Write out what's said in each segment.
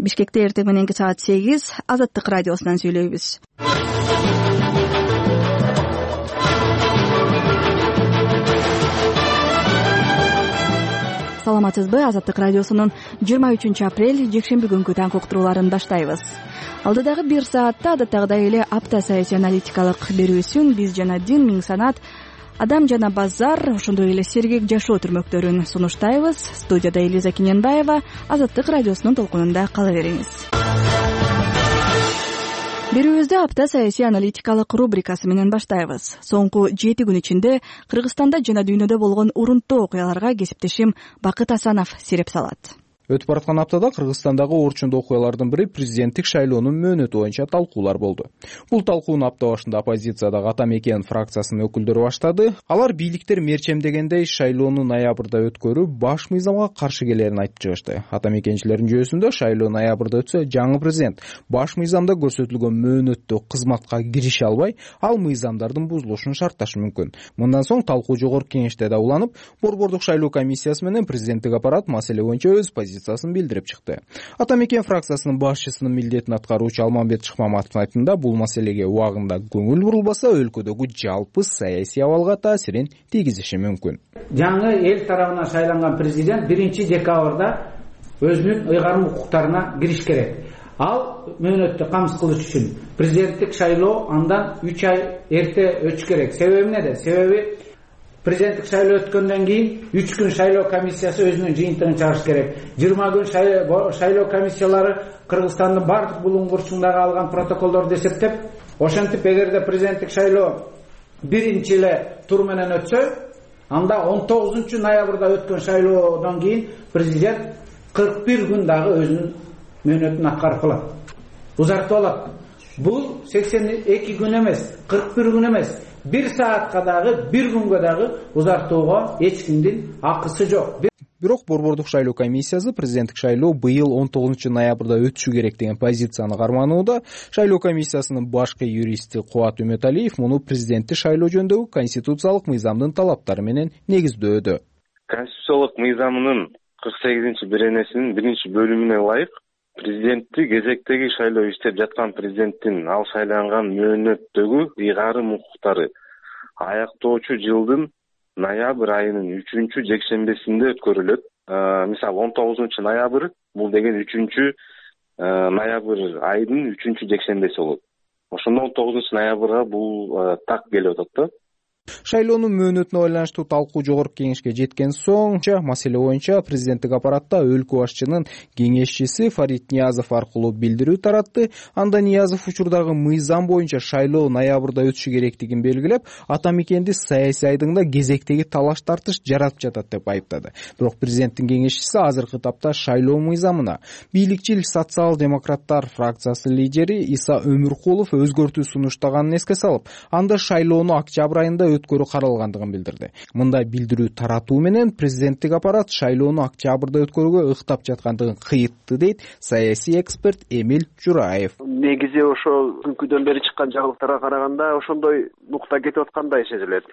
Бишкекте эртең мененки саат 8 Азаттык радиосунан сүйлөйбүз. Саламатсызбы? Азаттык радиосунун 23 апрель жекшемби күнкү таңкы уктурууларын баштайбыз. Алдыдагы бир саатта адаттагыдай эле апта саясий аналитикалык берүүсүн биз жана Дин Миң Санат, Адам жана Базар, ошондой эле сергек жашоо түрмөктөрүн сунуштайбыз. Студияда Элиза Киненбаева. Азаттык радиосунун толкунунда кала бериңиз. Берүүбүздө апта саясий аналитикалык рубрикасы менен баштайбыз. Соңку 7 күн ичинде Кыргызстанда жана дүйнөдө болгон урунттуу окуяларга кесиптешим Бакыт Асанов сирип салат. Өтүп бараткан аптада Кыргызстандагы орчундуу окуялардын бири президенттик шайлоонун мөөнөтү боюнча талкуулар болду. Бул талкууну апта башында оппозициядагы Ата Мекен фракциясынын өкүлдөрү баштады. Алар бийликтер мерчемдегендей шайлоону ноябрда өткөрүү баш мыйзамга каршы келерин айтып чыгышты. Ата Мекенчилердин жүйөсүндө шайлоо ноябрда өтсө, жаңы президент баш мыйзамда көрсөтүлгөн мөөнөттө кызматка кирише албай, ал мыйзамдардын бузулушун шартташы мүмкүн. Мындан соң талкуу жогорку кеңеште да уланып, Борбордук шайлоо комиссиясы менен президенттик аппарат маселе боюнча өз позициясын билдирип чыкты. Ата Мекен фракциясынын башчысынын милдетин аткаруучу Алмамбет Шыкмаматовдун айтымында, бул маселеге убагында көңүл бурулбаса, өлкөдөгү жалпы саясий абалга таасирин тийгизиши мүмкүн. Жаңы эл тарабынан шайланган президент 1 декабрда өзүнүн ыйгарым укуктарына кириш керек. Ал мөөнөттү камсыз кылыш үчүн президенттик шайлоо андан 3 ай эрте өтүш керек. Себеби эмнеде? Себеби президенттик шайлоо өткөндөн кийин 3 күн шайлоо комиссиясы өзүнүн жыйынтыгын чыгарыш керек. 20 күн шайлоо комиссиялары Кыргызстандын бардык булуңгурчундагы алган протоколдорду эсептеп, ошентип эгерде президенттик шайлоо биринчи эле тур менен өтсө, анда 19 ноябрда өткөн шайлоодон кийин президент 41 күн дагы өзүнүн мөөнөтүн аткарып калат. Узартып алат. Бул 82 күн эмес, 41 күн эмес. 1 саатка дагы, 1 күнгө дагы узартууга эч кимдин акысы жок. Бирок Борбордук шайлоо комиссиясы президенттик шайлоо быйыл 19 ноябрда өтүшү керек деген позицияны карманууда. Шайлоо комиссиясынын башкы юристи Кубат Үмөталиев муну президенттик шайлоо жөнүндөгү конституциялык мыйзамдын талаптары менен негиздөөдө. Конституциялык мыйзамынын 48-беренесинин 1-бөлүмүнө ылайык президентти кезектеги шайлоо иштеп жаткан президенттин ал шайланган мөөнөттөгү ыйгарым укуктары аяктоочу жылдын ноябрь айынын 3 жекшембесинде өткөрүлөт. Мисалы 19 ноябрь бул деген 3 ноябрь айынын 3 жекшембеси болот. Ошондо 19 ноябрга бул так келип атат да. Шайлоонун мөөнөтүнө байланыштуу талкуу жогорку кеңешке жеткен соң, маселе боюнча президенттик аппаратта өлкө башчынын кеңешчиси Фарид Ниязов аркылуу билдирүү таратты. Анда Ниязов учурдагы мыйзам боюнча шайлоо ноябрда өтүшү керектигин белгилеп, Ата Мекенди саясий айдыңда кезектеги талаш тартыш жаратып жатат деп айыптады. Бирок президенттин кеңешчиси азыркы тапта шайлоо мыйзамына бийликчил социал-демократтар фракциясы лидери Иса Өмүркулов өзгөртүү сунуштаганын эске салып, анда шайлоону октябрь айында өткөрүү каралгандыгын билдирди. Мында билдирүү таратуу менен президенттик аппарат шайлоону октябрда өткөрүүгө ыктап жаткандыгын кыйытты, дейт саясий эксперт Эмил Жураев. Негизи ошо күнкүдөн бери чыккан жаңылыктарга караганда ошондой нукта кетип аткандай сезилет.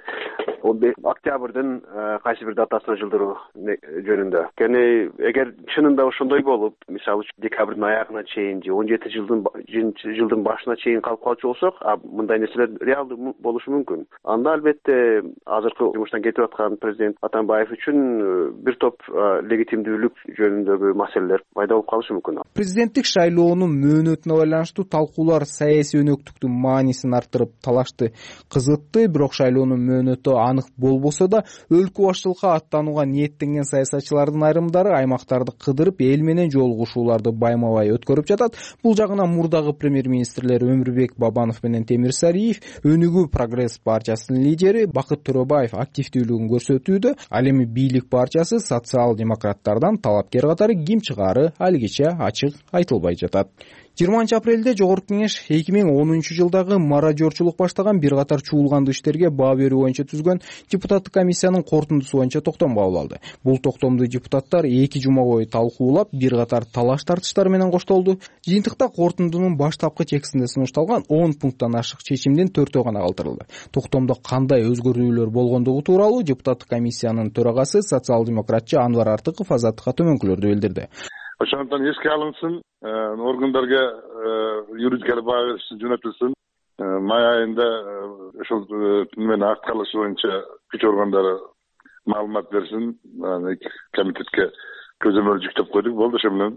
Октябрдын кайсы бир датасына жылдыруу жөнүндө. Кene эгер чынында ошондой болуп, мисалы декабрдын аягына чейин же 17 жылдын башына чейин калып калчу болсок, мындай нерселер реалдуу болушу мүмкүн. Анда албетте азыркы жумуштан кетип аткан президент Атамбаев үчүн бир топ легитимдүүлүк жөнүндөгү маселелер пайда болуп калышы мүмкүн. Президенттик шайлоонун мөөнөтүнө байланыштуу талкуулар саясий өнөктүктүн маанисин арттырып талашты кызытты. Бирок шайлоонун мөөнөтү анык болбосо да, өлкө башчылыкка аттанууга ниеттенген саясатчылардын айрымдары аймактарды кыдырып, эл менен жолугушууларды байма-бай өткөрүп жатат. Бул жагынан мурдагы премьер-министрлер Өмүрбек Бабанов менен Темир Сариев, Өнүгүү прогресс партиясынын лидери Бакыт Төрөбаев активдүүлүгүн көрсөтүүдө. Ал эми бийлик партиясы социал-демократтардан талапкер катары ким чыгары алигиче ачык айтылбай жатат. 20 апрелде жогорку кеңеш 2010 жылдагы маражорчулук баштаган бир катар чуулгандуу иштерге баа берүү боюнча түзгөн депутаттык комиссиянын корутундусу боюнча токтом кабыл алды. Бул токтомду депутаттар 2 жума бою талкуулап, бир катар талаш тартыштар менен коштолду. Жыйынтыкта корутундунун баштапкы текстинде сунушталган 10 пункттан ашык чечимдин 4-өө гана калтырылды. Токтомдо кандай өзгөрүүлөр болгондугу тууралуу депутаттык комиссиянын төрагасы социал-демократчы Анвар Артыков Азаттыкка төмөнкүлөрдү билдирди. ошондон эске алынсын, органдарга юридикалык баа бериш үчүн жөнөтүлсүн. Май айында ошол менен акт кылыш боюнча күч органдары маалымат берсин. Комитетке көзөмөл жүктөп койдук, болду ошо менен.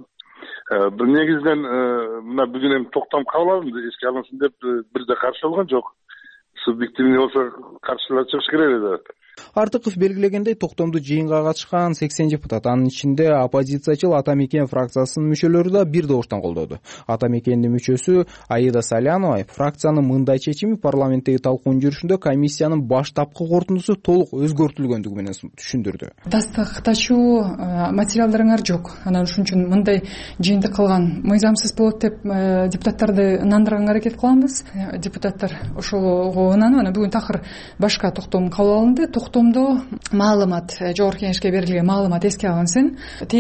Бир негизинен мына бүгүн эми токтом кабыл алынды, эске алынсын деп бирде каршы болгон жок. Субъективный болсо каршылар чыгыш керек эле. Артыков белгилегендей, токтомду жыйынга катышкан 80 депутат, анын ичинде оппозициячыл Ата Мекен фракциясынын мүчөлөрү да бир добуштан колдоду. Ата Мекендин мүчөсү Аида Салянова фракциянын мындай чечими парламенттеги талкуунун жүрүшүндө комиссиянын баштапкы корутундусу толук өзгөртүлгөндүгү менен түшүндүрдү. Тастыктачуу материалдарыңар жок. Анан ушун үчүн мындай жыйынды кылган мыйзамсыз болот деп депутаттарды ынандырганга аракет кылабыз. Депутаттар ошого ынанып, анан бүгүн такыр башка токтом кабыл алынды. Токтомдо маалымат, жогорку кеңешке берилген маалымат эске алынсын.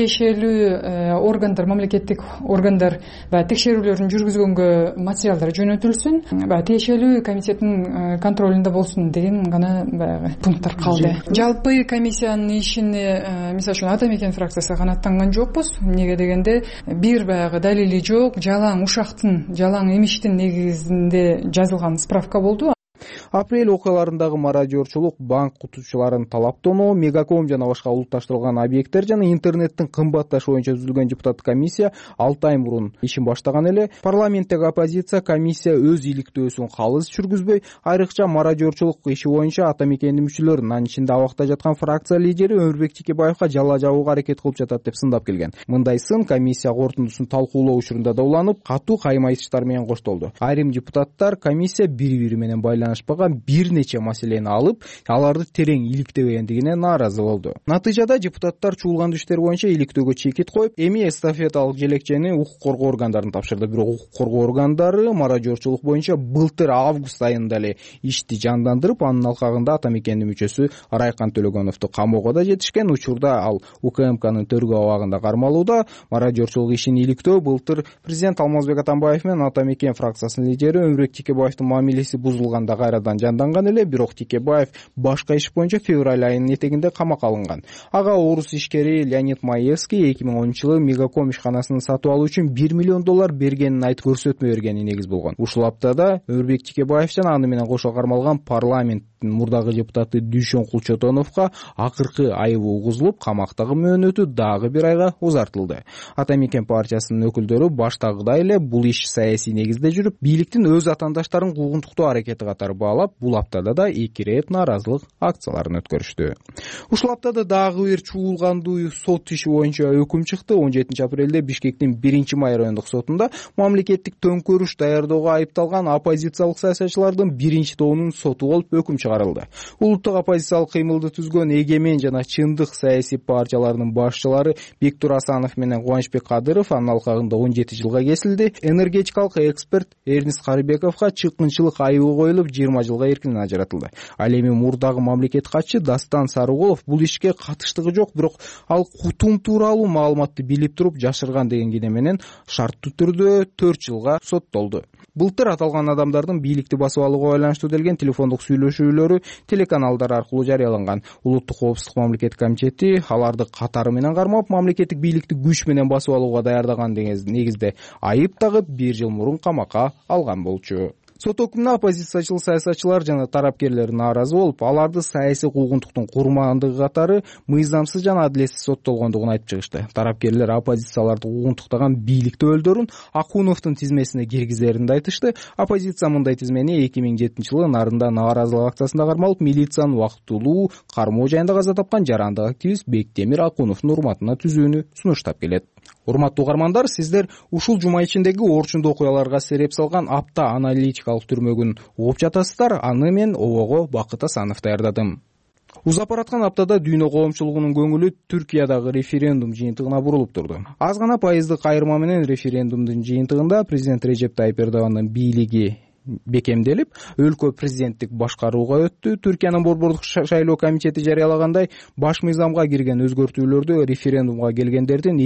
Тиешелүү органдар, мамлекеттик органдар баягы текшерүүлөрүн жүргүзгөнгө материалдар жөнөтүлсүн. Баягы тиешелүү комитеттин контролунда болсун деген гана баягы пункттар калды. Жалпы комиссиянын ишине, мисалы үчүн Ата Мекен фракциясы канааттанган жокпуз. Эмнеге дегенде бир баягы далили жок, жалаң ушактын, жалаң имиштин негизинде жазылган справка болду. Апрель окуяларындагы мародерчулук, банк кутуучуларын талаптоноо, мегаком жана башка улутташтырылган объекттер жана интернеттин кымбатташы боюнча түзүлгөн депутаттык комиссия 6 ай мурун ишин баштаган эле. Парламенттеги оппозиция комиссия өз иликтөөсүн калыс жүргүзбөй, айрыкча мародерчулук иши боюнча Ата Мекендин мүчөлөрүн, анын ичинде абакта жаткан фракция лидери Өмүрбек Текебаевга жала жабууга аракет кылып жатат деп сындап келген. Мындай сын комиссия корутундусун талкуулоо учурунда да уланып, катуу кайма айтыштар менен коштолду. Айрым депутаттар комиссия бири-бири менен байланышпаган бир нече маселени алып, аларды терең иликтебегендигине нааразы болду. Натыйжада депутаттар чуулган иштер боюнча иликтөөгө чекит коюп, эми эстафеталык желекчени укук коргоо органдарына тапшырды. Бирок укук коргоо органдары мародерчулук боюнча былтыр август айында эле ишти жандандырып, анын алкагында Ата Мекендин мүчөсү Райкан Төлөгөновду камоого да жетишкен. Учурда ал УКМКнын төргөө абагында кармалууда. Мародерчулук ишин иликтөө былтыр президент Алмазбек Атамбаев менен Ата Мекен фракциясынын лидери Өмүрбек Текебаевдин мамилеси бузулганда кайрадан жанданган эле. Бирок Текебаев башка иш боюнча февраль айынын этегинде камакка алынган. Ага орус ишкери Леонид Маевский 2010-жылы мегаком ишканасын сатып алуу үчүн $1 миллион бергенин айтып көрсөтмө бергени негиз болгон. Ушул аптада Өмүрбек Текебаев жана аны менен кошо кармалган парламенттин мурдагы депутаты Дүйшөн Кулчотоновго акыркы айыбы угузулуп, камактагы мөөнөтү дагы бир айга узартылды. Ата Мекен партиясынын өкүлдөрү баштагыдай эле бул иш саясий негизде жүрүп, бийликтин өз атаандаштарын куугунтуктоо аракети катары баалап, бул аптада да 2 рет нааразылык акцияларын өткөрүштү. Ушул аптада дагы бир чуулгандуу сот иши боюнча өкүм чыкты. 17 апрелде Бишкектин 1-май райондук сотунда мамлекеттик төңкөрүш даярдоого айыпталган оппозициялык саясатчылардын биринчи тобунун соту болуп өкүм чыгарылды. Улуттук оппозициялык кыймылды түзгөн Эгемен жана Чындык саясий партияларынын башчылары Бектур Асанов менен Кубанычбек Кадыров анын алкагында 17 жылга кесилди. Энергетикалык эксперт Эрнис Карыбековго чыккынчылык айыбы коюлуп 20 жылга эркинен ажыратылды. Ал эми мурдагы мамлекет катчы Дастан Сарыголов бул ишке катыштыгы жок, бирок ал кутум тууралуу маалыматты билип туруп жашырган деген кине менен шарттуу түрдө 4 жылга соттолду. Былтыр аталган адамдардын бийликти басып алууга байланыштуу делген телефондук сүйлөшүүлөрү телеканалдар аркылуу жарыяланган. Улуттук коопсуздук мамлекеттик комитети аларды катары менен кармап, мамлекеттик бийликти күч менен басып алууга даярдаган негизде айып тагып 1 жыл мурун камакка алган болчу. Сот өкүмүнө оппозициячыл саясатчылар жана тарапкерлер нааразы болуп, аларды саясий куугунтуктун курмандыгы катары мыйзамсыз жана адилетсиз соттолгондугун айтып чыгышты. Тарапкерлер оппозицияларды куугунтуктаган бийлик өкүлдөрүн Акуновдун тизмесине киргизерин айтышты. Оппозиция мындай тизмени 2007-жылы Нарында нааразылык акциясында кармалып, милициянын убактылуу кармоо жайында каза тапкан жарандык активист Бектемир Акуновдун урматына түзүүнү сунуштап келет. Урматтуу угармандар, сиздер ушул жума ичиндеги орчундуу окуяларга сереп салган апта аналитикалык түрмөгүн угуп жатасыздар. Аны мен обого Бакыт Асанов даярдадым. Узап бараткан аптада дүйнө коомчулугунун көңүлү Түркиядагы референдум жыйынтыгына бурулуп турду. Аз гана пайыздык айырма менен референдумдун жыйынтыгында президент Режеп Тайип Эрдогандын бийлиги бекемделип, өлкө президенттик башкарууга өттү. Түркиянын Борбордук шайлоо комитети жарыялагандай, баш мыйзамга кирген өзгөртүүлөрдү референдумга келгендердин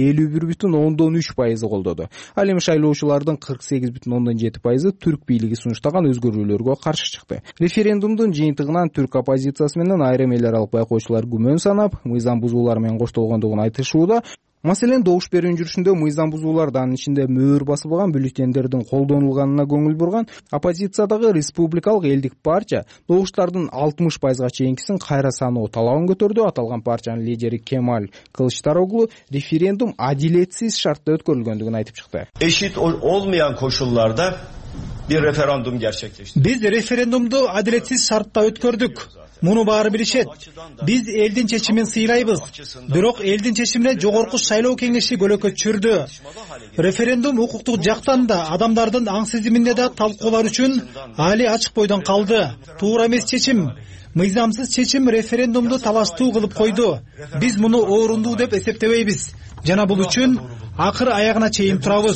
51,3% колдоду. Ал эми шайлоочулардын 48,7% түрк бийлиги сунуштаган өзгөрүүлөргө каршы чыкты. Референдумдун жыйынтыгынан түрк оппозициясы менен айрым эл аралык байкоочулар күмөн санап, мыйзам бузуулар менен коштолгондугун айтышууда. Маселен, добуш берүүнүн жүрүшүндө мыйзам бузуулар, анын ичинде мөөр басылбаган бюллетендердин колдонулганына көңүл бурган оппозициядагы Республикалык элдик партия добуштардын 60%га чейинкисин кайра саноо талабын көтөрдү. Аталган партиянын лидери Кемаль Кылычдароглу референдум адилетсиз шартта өткөрүлгөндүгүн айтып чыкты. Eşit olmayan koşullarda bir referandum gerçekleştirdik. Biz referendumdu adaletsiz şartta ötkördük. Муну баары билишет. Биз элдин чечимин сыйлайбыз. Бирок элдин чечимине жогорку шайлоо кеңеши көлөкө түшүрдү. Референдум укуктук жактан да, адамдардын аң сезиминде да талкуулар үчүн али ачык бойдон калды. Туура эмес чечим, мыйзамсыз чечим референдумду талаштуу кылып койду. Биз муну орунду деп эсептебейбиз. Жана бул үчүн акыр аягына чейин турабыз.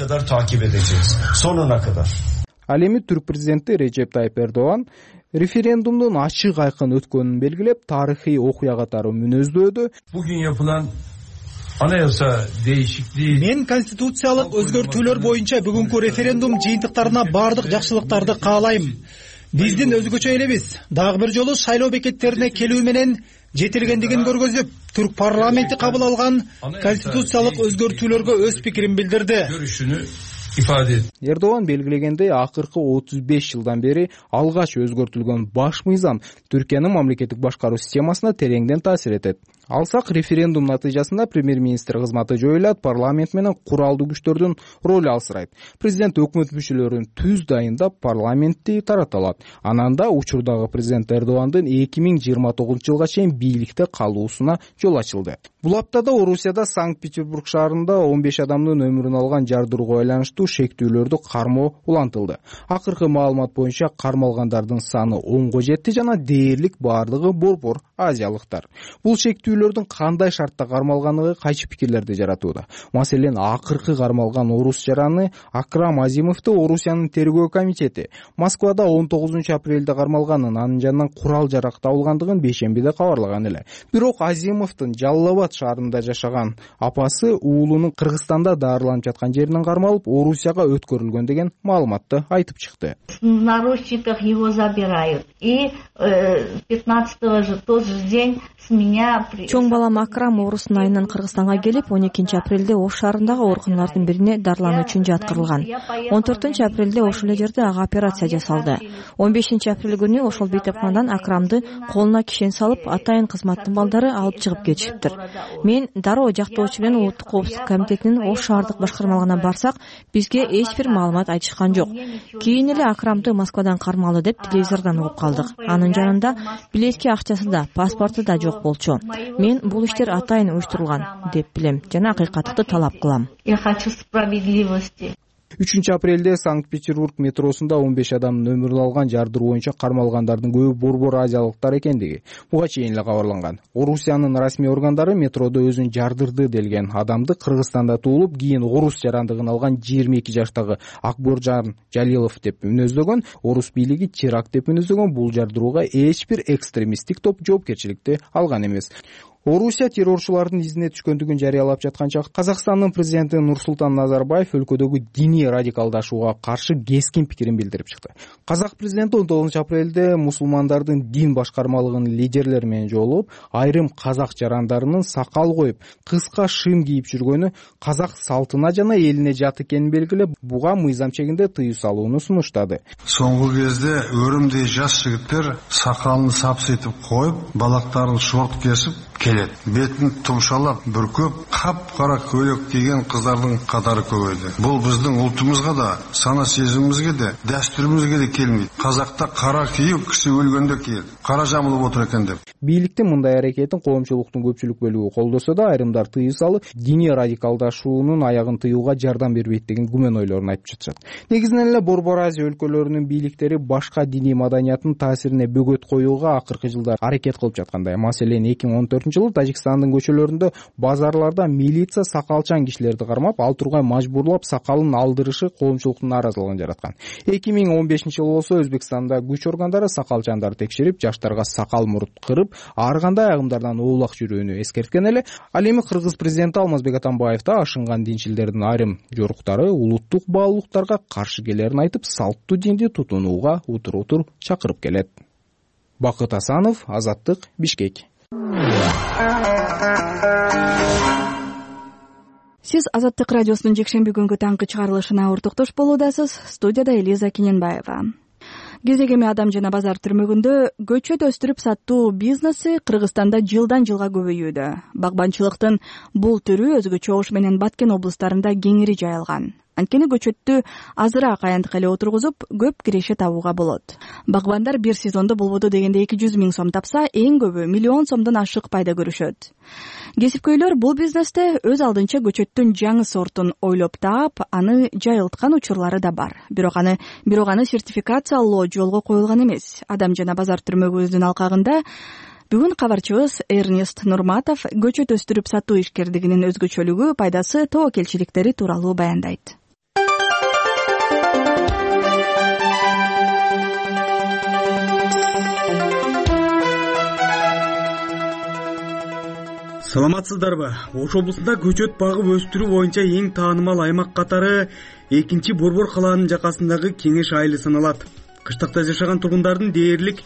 Sonuna kadar. Ал эми түрк президенти Режеп Тайып Эрдоган референдумдун ачык айкын өткөнүн белгилеп, тарыхый окуя катары мүнөздөөдө. Bugün yapılan anayasa değişikliği. Мен конституциялык өзгөртүүлөр боюнча бүгүнкү референдум жыйынтыктарына бардык жакшылыктарды каалайм. Биздин өзгөчө элебиз дагы бир жолу шайлоо бекеттерине келүү менен жетилгендигин көргөзүп, түрк парламенти кабыл алган конституциялык өзгөртүүлөргө өз пикирин билдирди. Эрдоган белгилегендей, акыркы 35 жылдан бери алгач өзгөртүлгөн баш мыйзам Түркиянын мамлекеттик башкаруу системасына тереңден таасир этет. Алсак, референдум натыйжасында премьер-министр кызматы жоюлат, парламент менен куралдуу күчтөрдүн ролу алсырайт. Президент өкмөт мүчөлөрүн түз дайындап, парламентти тараталат. Анан да учурдагы президент Эрдогандын 2029 жылга чейин бийликте калуусуна жол ачылды. Бул аптада Орусияда Санкт-Петербург шаарында 15 адамдын өмүрүн алган жардырууга байланыштуу шектүүлөрдү кармоо улантылды. Акыркы маалымат боюнча кармалгандардын саны 10го жетти жана дээрлик баардыгы борбор азиялыктар. Бул шектүүлөрдүн кандай шартта кармалганы кайчы пикирлерди жаратууда. Маселен, акыркы кармалган орус жараны Акрам Азимовду Орусиянын тергөө комитети Москвада 19 апрелде кармалганын, анын жанынан курал жарак табылгандыгын бейшембиде кабарлаган эле. Бирок Азимовдун Жалал-Абад шаарында жашаган апасы уулунун Кыргызстанда даарыланып жаткан жеринен кармалып, Орусияга өткөрүлгөн деген маалыматты айтып чыкты. В наручниках его забирают. И 15-го же тот же день с меня... Чоң балам Акрам орустун айынан Кыргызстанга келип, 12 апрелде Ош шаарындагы ооруканалардын бирине дарылануу үчүн жаткырылган. 14 апрелде ошол эле жерде ага операция жасалды. 15 апрель күнү ошол бейтепканадан Акрамды колуна кишен салып, атайын кызматтын балдары алып чыгып кетишиптир. Мен дароо жактоочу менен Улуттук коопсуздук комитетинин Ош шаардык башкармалыгына барсак, бизге эч бир маалымат айтышкан жок. Кийин эле Акрамды Москвадан кармалды деп телевизордон угуп калдык. Анын жанында билетке акчасы да, паспорту да жок болчу. Мен бул иштер атайын уюштурулган деп билем жана акыйкаттыкты талап кылам. Я хочу справедливости. 3 апрелде Санкт-Петербург метросунда 15 адамдын өмүрүн алган жардыруу боюнча кармалгандардын көбү борбор азиялыктар экендиги буга чейин эле кабарланган. Орусиянын расмий органдары метродо өзүн жардырды делген адамды Кыргызстанда туулуп, кийин орус жарандыгын алган 22 жаштагы Акборжан Жалилов деп мүнөздөгөн, орус бийлиги теракт деп мүнөздөгөн бул жардырууга эч бир экстремисттик топ жоопкерчиликти алган эмес. Орусия террорчулардын изине түшкөндүгүн жарыялап жатканча Казакстандын президенти Нурсултан Назарбаев өлкөдөгү диний радикалдашууга каршы кескин пикирин билдирип чыкты. Казак президенти 19 апрелде мусулмандардын дин башкармалыгынын лидерлери менен жолугуп, айрым казак жарандарынын сакал коюп, кыска шым кийип жүргөнү казак салтына жана элине жат экенин белгилеп, буга мыйзам чегинде тыюу салууну сунуштады. Соңку кезде өрүмдөй жаш жигиттер сакалын сапсытып коюп, балактарын шорт кесип келет. Бетін тұмшалап, бүркөп, қап-қара көйлек киген қыздардың қатары көбейді. Бұл біздің ұлтымызға да, сана сезімімізге де, дәстүрімізге де келмейді. Қазақта қара киіп, кісі өлгенде киеді. Қара жамылып отыр екен деп. Бийликтин мындай аракетин коомчулуктун көпчүлүк бөлүгү колдосо да, айрымдар тыюу салып, диний радикалдашуунун аягын тыюуга жардам бербейт деген күмөн ойлорун айтып жатышат. Негизинен эле Борбор Азия өлкөлөрүнүн бийликтери башка диний маданияттын таасирине бөгөт коюуга акыркы жылда аракет кылып жаткандай. Маселен, 2014-жылы Тажикстандын көчөлөрүндө, базарларда милиция сакалчан кишилерди кармап, ал тургай мажбурлап сакалын алдырышы коомчулуктун нааразылыгын жараткан. 2015-жылы болсо Өзбекстанда күч органдары сакалчандарды текшерип, жаштарга сакал мурут кырып, ар кандай агымдардан оолак жүрүүнү эскерткен эле. Ал эми Кыргыз президенти Алмазбек Атамбаев да ашынган динчилдердин айрым жоруктары улуттук баалуулуктарга каршы келерин айтып, салттуу динди тутунууга утур-утур чакырып келет. Бакыт Асанов, Азаттык, Бишкек. Сиз Азаттык радиосунун жекшемби күнгү таңкы чыгарылышына ортоктош болуудасыз. Студияда Элиза Кененбаева. Кезек эми Адам жана базар түрмөгүндө көчөт өстүрүп сатуу бизнеси Кыргызстанда жылдан жылга көбөйүүдө. Багбанчылыктын бул түрү өзгөчө Ош менен Баткен облустарында кеңири жайылган. Анткени көчөттү азыраак аяндык эле отургузуп, көп киреше табууга болот. Багбандар бир сезондо болбоду дегенде 200 000 сом тапса, эң көбү 1 миллион сомдон ашык пайда көрүшөт. Кесипкөйлөр бул бизнесте өз алдынча көчөттүн жаңы сортун ойлоп таап, аны жайылткан учурлары да бар. Бирок аны сертификациялоо жолго коюлган эмес. Адам жана базар түрмөгүбүздүн алкагында бүгүн кабарчыбыз Эрнест Нурматов көчөт өстүрүп сатуу ишкердигинин өзгөчөлүгү, пайдасы, тобокелчиликтери тууралуу баяндайт. Саламатсыздарбы? Ош облусунда көчөт багып өстүрүү боюнча эң таанымал аймак катары 2 Борбор калаанын жакасындагы Кеңеш айылы саналат. Кыштакта жашаган тургундардын дээрлик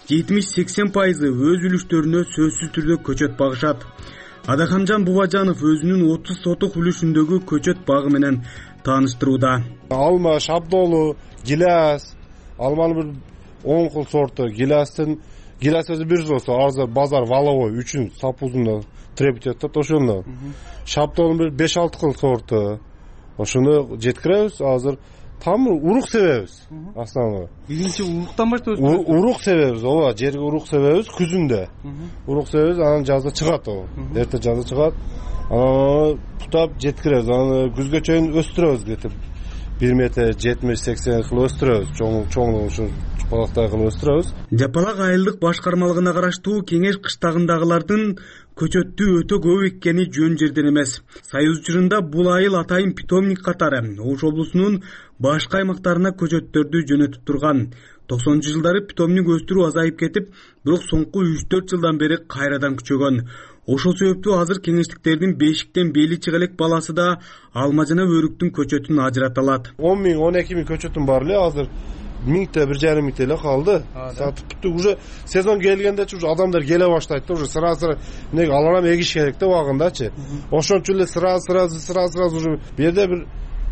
70-80% өз үлүштөрүнө сөзсүз түрдө көчөт багышат. Адахамжан Бубажанов өзүнүн 30 сотук үлүшүндөгү көчөт багы менен тааныштырууда. Алма, шабдолу, гиляс, алманын бир 10 кыл сорту, гиляс өзү бир болсо, азыр базар валовой үчүн сапуусунда требить этет, ошондо. Шабдолун бир 5-6 кыл сорту. Ошону жеткиребиз, азыр там урук себебиз. Основной. Биринчи уруктан баштайбыз. Урук себебиз, ооба, жерге урук себебиз күзүндө. Урук себебиз, анан жазда чыгат ол. Эрте жазда чыгат. Анан тутап жеткиребиз, анан күзгө чейин өстүрөбүз кетип. 1 метр 70-80 кыл өстүрөбүз, чоң ушул балактай кылып өстүрөбүз. Жапалак айылдык башкармалыгына караштуу Кеңеш кыштагындагылардын көчөттү өтө көп эккени жөн жерден эмес. Союз учурунда бул айыл атайын питомник катары Ош облусунун башка аймактарына көчөттөрдү жөнөтүп турган. 90-жылдары питомник өстүрүү азайып кетип, бирок соңку 3-4 жылдан бери кайрадан күчөгөн. Ошол себептүү азыр кеңештиктердин бешиктен бели чыга элек баласы да алма жана өрүктүн көчөтүн ажырата алат. 10 000, 12 000 көчөтүм бар эле, азыр 1000-1,5 миң эле калды. Сатып бүттү. Уже сезон келгенде уже адамдар келе баштайт да, уже сразу эмне аларам эгиш керек да убагындачы. Ошон үчүн эле сразу уже бу жерде бир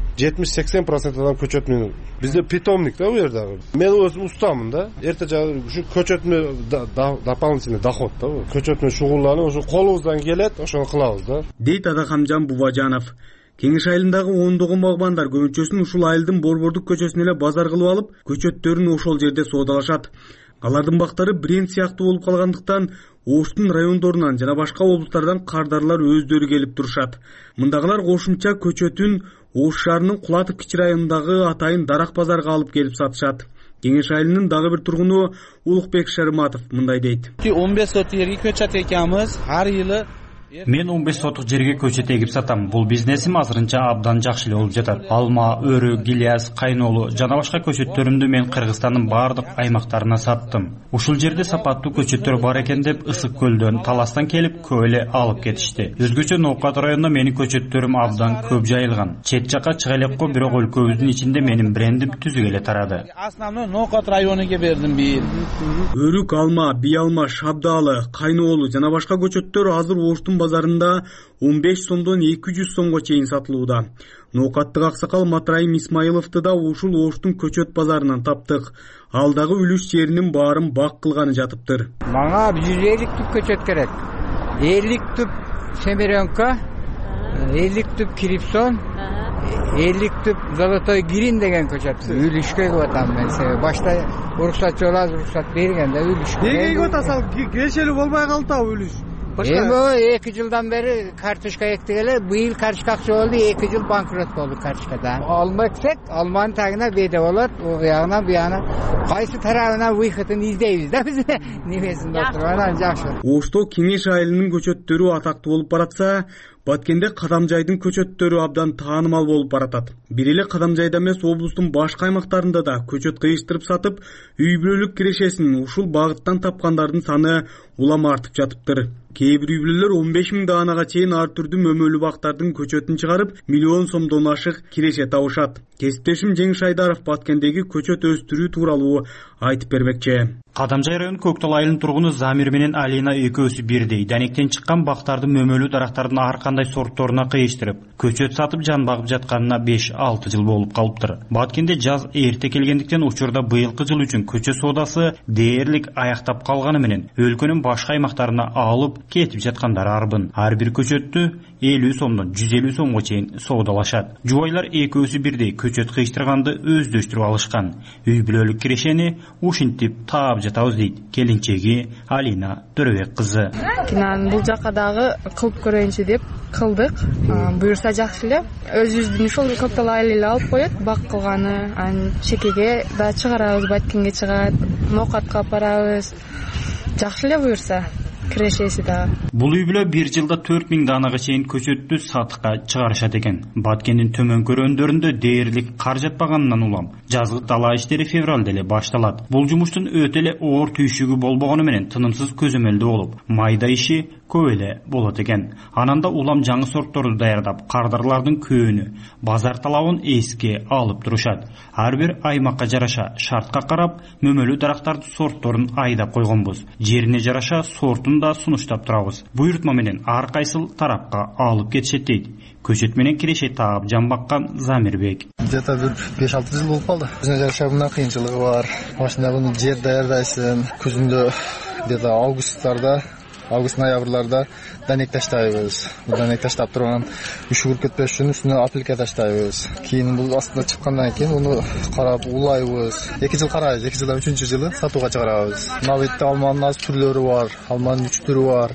70-80% адам көчөт менен. Бизде питомник да бу жерде. Мен өзүм устамын да. Эрте ушу көчөт менен дополнительный доход да бу. Көчөт менен шугулланып, ошо колубуздан келет, ошону кылабыз да. Дейт Адахамжан Бубажанов. Кеңеш айылындагы ондогон багбандар көбүнчөсүн ушул айылдын борбордук көчөсүн эле базар кылып алып, көчөттөрүн ошол жерде соодалашат. Алардын бактары бренд сыяктуу болуп калгандыктан Оштун райондорунан жана башка облустардан кардарлар өздөрү келип турушат. Мындагылар кошумча көчөтүн Ош шаарынын Кулатов кичи районундагы атайын дарак базарга алып келип сатышат. Кеңеш айылынын дагы бир тургуну Улукбек Шарматов мындай дейт. 15 сот жерге көчөт экенбиз, ар жылы. Мен 15 сотук жерге көчөт эгип сатам. Бул бизнесим азырынча абдан жакшы эле болуп жатат. Алма, өрүк, гиляс, кайнолу жана башка көчөттөрүмдү мен Кыргызстандын бардык аймактарына саттым. Ушул жерде сапаттуу көчөттөр бар экен деп Ысык көлдөн, Таластан келип көп эле алып кетишти. Өзгөчө Ноокат районунда менин көчөттөрүм абдан көп жайылган. Чет жака чыга элекко, бирок өлкөбүздүн ичинде менин брендим түзүк эле тарады. Основной Ноокат районуга бердим бир. Өрүк, алма, биялма, шабдалы, кайнолу жана башка көчөттөр азыр Оштун базарында 15 сомдон 200 сомго чейин сатылууда. Ноокаттык аксакал Матраим Исмаиловду да ушул Оштун көчөт базарынан таптык. Ал дагы үлүш жеринин баарын бак кылганы жатыптыр. Мага 150 түп көчөт керек. 50 түп семеренка, 50 түп крипсон, 50 түп золотой грин деген көчөт. Үлүшкө кылып атам мен. Башта уруксат жолаз, уруксат бергенде үлүшкө. Неге кылып атасың? Келишели болбой калды үлүш. Эми 2 жылдан бери картошка эктигеле, быйыл картошка болду, 2 жыл банкрот болду картошкада. Алма эксек, алманын тагына беде болот, уягына буяна кайсы тарабына выходун издейбиз да биз. Немесинде отурган жакшы. Ошто Кеңеш айылынын көчөттөрү атактуу болуп баратса, Баткенде Кадамжайдын көчөттөрү абдан таанымал болуп баратат. Бир эле Кадамжайда эмес, облустун башка аймактарында да көчөт кыйыштырып сатып, үй бүлөлүк кирешесин ушул багыттан тапкандардын саны улам артып жатыптыр. Кээ бир үй бүлөлөр 15 000 даанага чейин ар түрдүү мөмөлүү бактардын көчөтүн чыгарып, 1 миллион сомдон ашык киреше табышат. Кесиптешим Жеңиш Айдаров Баткендеги көчөт өстүрүү тууралуу айтып бермекчи. Кадамжай району Көктал айылынын тургуну Замир менен Алина экөөсү бирдей данектен чыккан бактарды мөмөлүү дарактардын ар кандай сортторуна кыйыштырып, көчөт сатып жан багып жатканына 5-6 жыл болуп калыптыр. Баткенде жаз эрте келгендиктен учурда быйылкы жыл үчүн көчө соодасы дээрлик аяктап калганы менен өлкөнүн башка аймактарына алып кетип жаткандар арбын. Ар бир көчөттү 50 сомдон 150 сомго чейин соодалашат. Жубайлар экөөсү бирдей көчөт кыйыштырганды өздөштүрүп алышкан. Үй бүлөлүк кирешени ушинтип таап жатабыз дейт келинчеги Алина Төрөбек кызы. Бул жака дагы кылып көрөйүнчү деп кылдык. Буюрса жакшы эле. Өзүбүздүн ушул Көктал айыл эле алып коет, бак кылганы, чекеге да чыгарабыз, Баткенге чыгат, Ноокатка апарабыз. Жакшы эле буюрса. Кирешеси да. Бул үй бүлө 1 жылда 4000 данага чейин көчөттү сатыкка чыгарышат экен. Баткендин төмөнкү райондорунда дээрлик кар жатпаганынан улам жазгы дала иштери февралда эле башталат. Бул жумуштун өтө эле оор түйшүгү болбогону менен тынымсыз көзөмөлдө болуп, майда иши көп эле болот экен. Ананда улам жаңы сортторду даярдап, кардарлардын көөнү, базар талабын эске алып турушат. Ар бир аймакка жараша шартка карап, мөмөлүү дарактардын сортторун айдап койгонбуз. Жерине жараша сортун да сунуштап турабыз. Буйрутма менен ар кайсыл тарапка алып кетишет дейт. Көчөт менен киреше таап жан баккан Замирбек. Где-то 5-6 жыл болуп калды. Өзүнө жараша мына кыйынчылыгы бар. Машина буну жер даярдайсың. Күзүндө где-то август-ноябрларда данек таштайбыз. Данек таштап турган үшүгүрүп кетпеш үчүн үстүнө апелька таштайбыз. Кийин бул астына чыккандан кийин муну карап улайбыз. 2 жыл карайбыз, 2 жылдан 3-чү жылы сатууга чыгарабыз. Навитте алманын аз түрлөрү бар, алманын 3 түрү бар.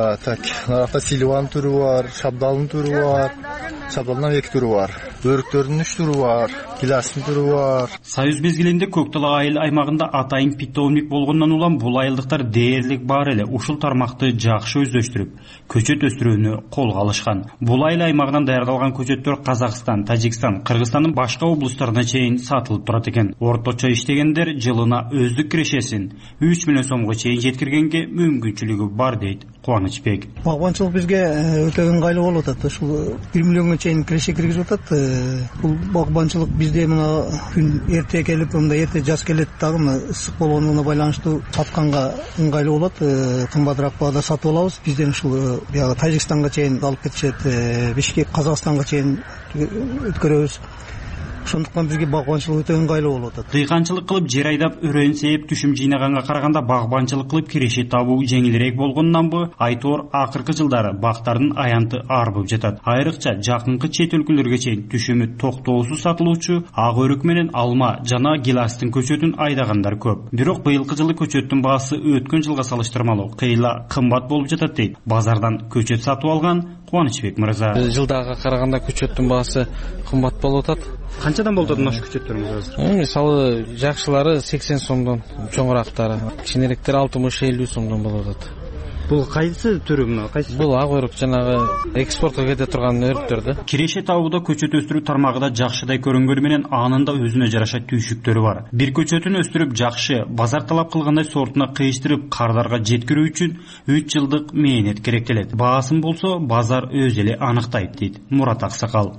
Наракта сильван түрү бар, шабдалдын түрү бар. Шабдалдын 2 түрү бар. Өрүктөрдүн 3 түрү бар, гилястын түрү бар. Союз мезгилинде Көктал айыл аймагында атайын питомник болгондон улам бул айылдыктар дээрлик бар эле ушул тармакты жакшы өздөштүрүп, көчөт өстүрүүнү колго алышкан. Бул айыл аймагынан даярдалган көчөттөр Казакстан, Тажикстан, Кыргызстандын башка облустарына чейин сатылып турат экен. Орточо иштегендер жылына өздүк кирешесин 3 миллион сомго чейин жеткиргенге мүмкүнчүлүгү бар дейт Кубанычбек. Багбанчылык бизге өтө ыңгайлуу болуп атат. Ушул 1 миллионго чейин киреше киргизип атат. Бул багбанчылык бизде мына күн эрте келип, мындай эрте жаз келет дагы мына ысык болгонуна байланыштуу сатканга ыңгайлуу болот. Кымбатыраак баада сатып алабыз. Бизден ушул биягы Тажикстанга чейин алып кетишет, Бишкек, Казакстанга чейин өткөрөбүз. Ошондуктан бизге багбанчылык өтө ыңгайлуу болуп атат. Дыйканчылык кылып жер айдап өрөөн сээп түшүм жыйнаганга караганда багбанчылык кылып киреше табуу жеңилирээк болгондонбу, айтор акыркы жылдары бактардын аянты арбып жатат. Айрыкча жакынкы чет өлкөлөргө чейин түшүмү токтоосуз сатылуучу ак өрүк менен алма жана гиластын көчөтүн айдагандар көп. Бирок быйылкы жылы көчөттүн баасы өткөн жылга салыштырмалуу кыйла кымбат болуп жатат дейт базардан көчөт сатып алган Кубанычбек мырза. Жылдага караганда көчөттүн баасы кымбат болуп атат. Канчадан болуп атат ошо көчөттөрүңүз азыр? Мисалы жакшылары 80 сомдон, чоңурактары, кичинеректери 60-50 сомдон болуп атат. Бул кайсы түрү мына? Кайсы? Бул ак өрүк, жанагы экспортко кете турган өрүктөрдү. Киреше табууда көчөт өстүрүү тармагында жакшыдай көрүнгөнү менен анын да өзүнө жараша түйшүктөрү бар. Бир көчөтүн өстүрүп жакшы, базар талап кылгандай сортуна кыйыштырып, кардарга жеткирүү үчүн 3 жылдык мээнет керектелет. Баасын болсо базар өзү эле аныктайт дейт Мурат Аксакал.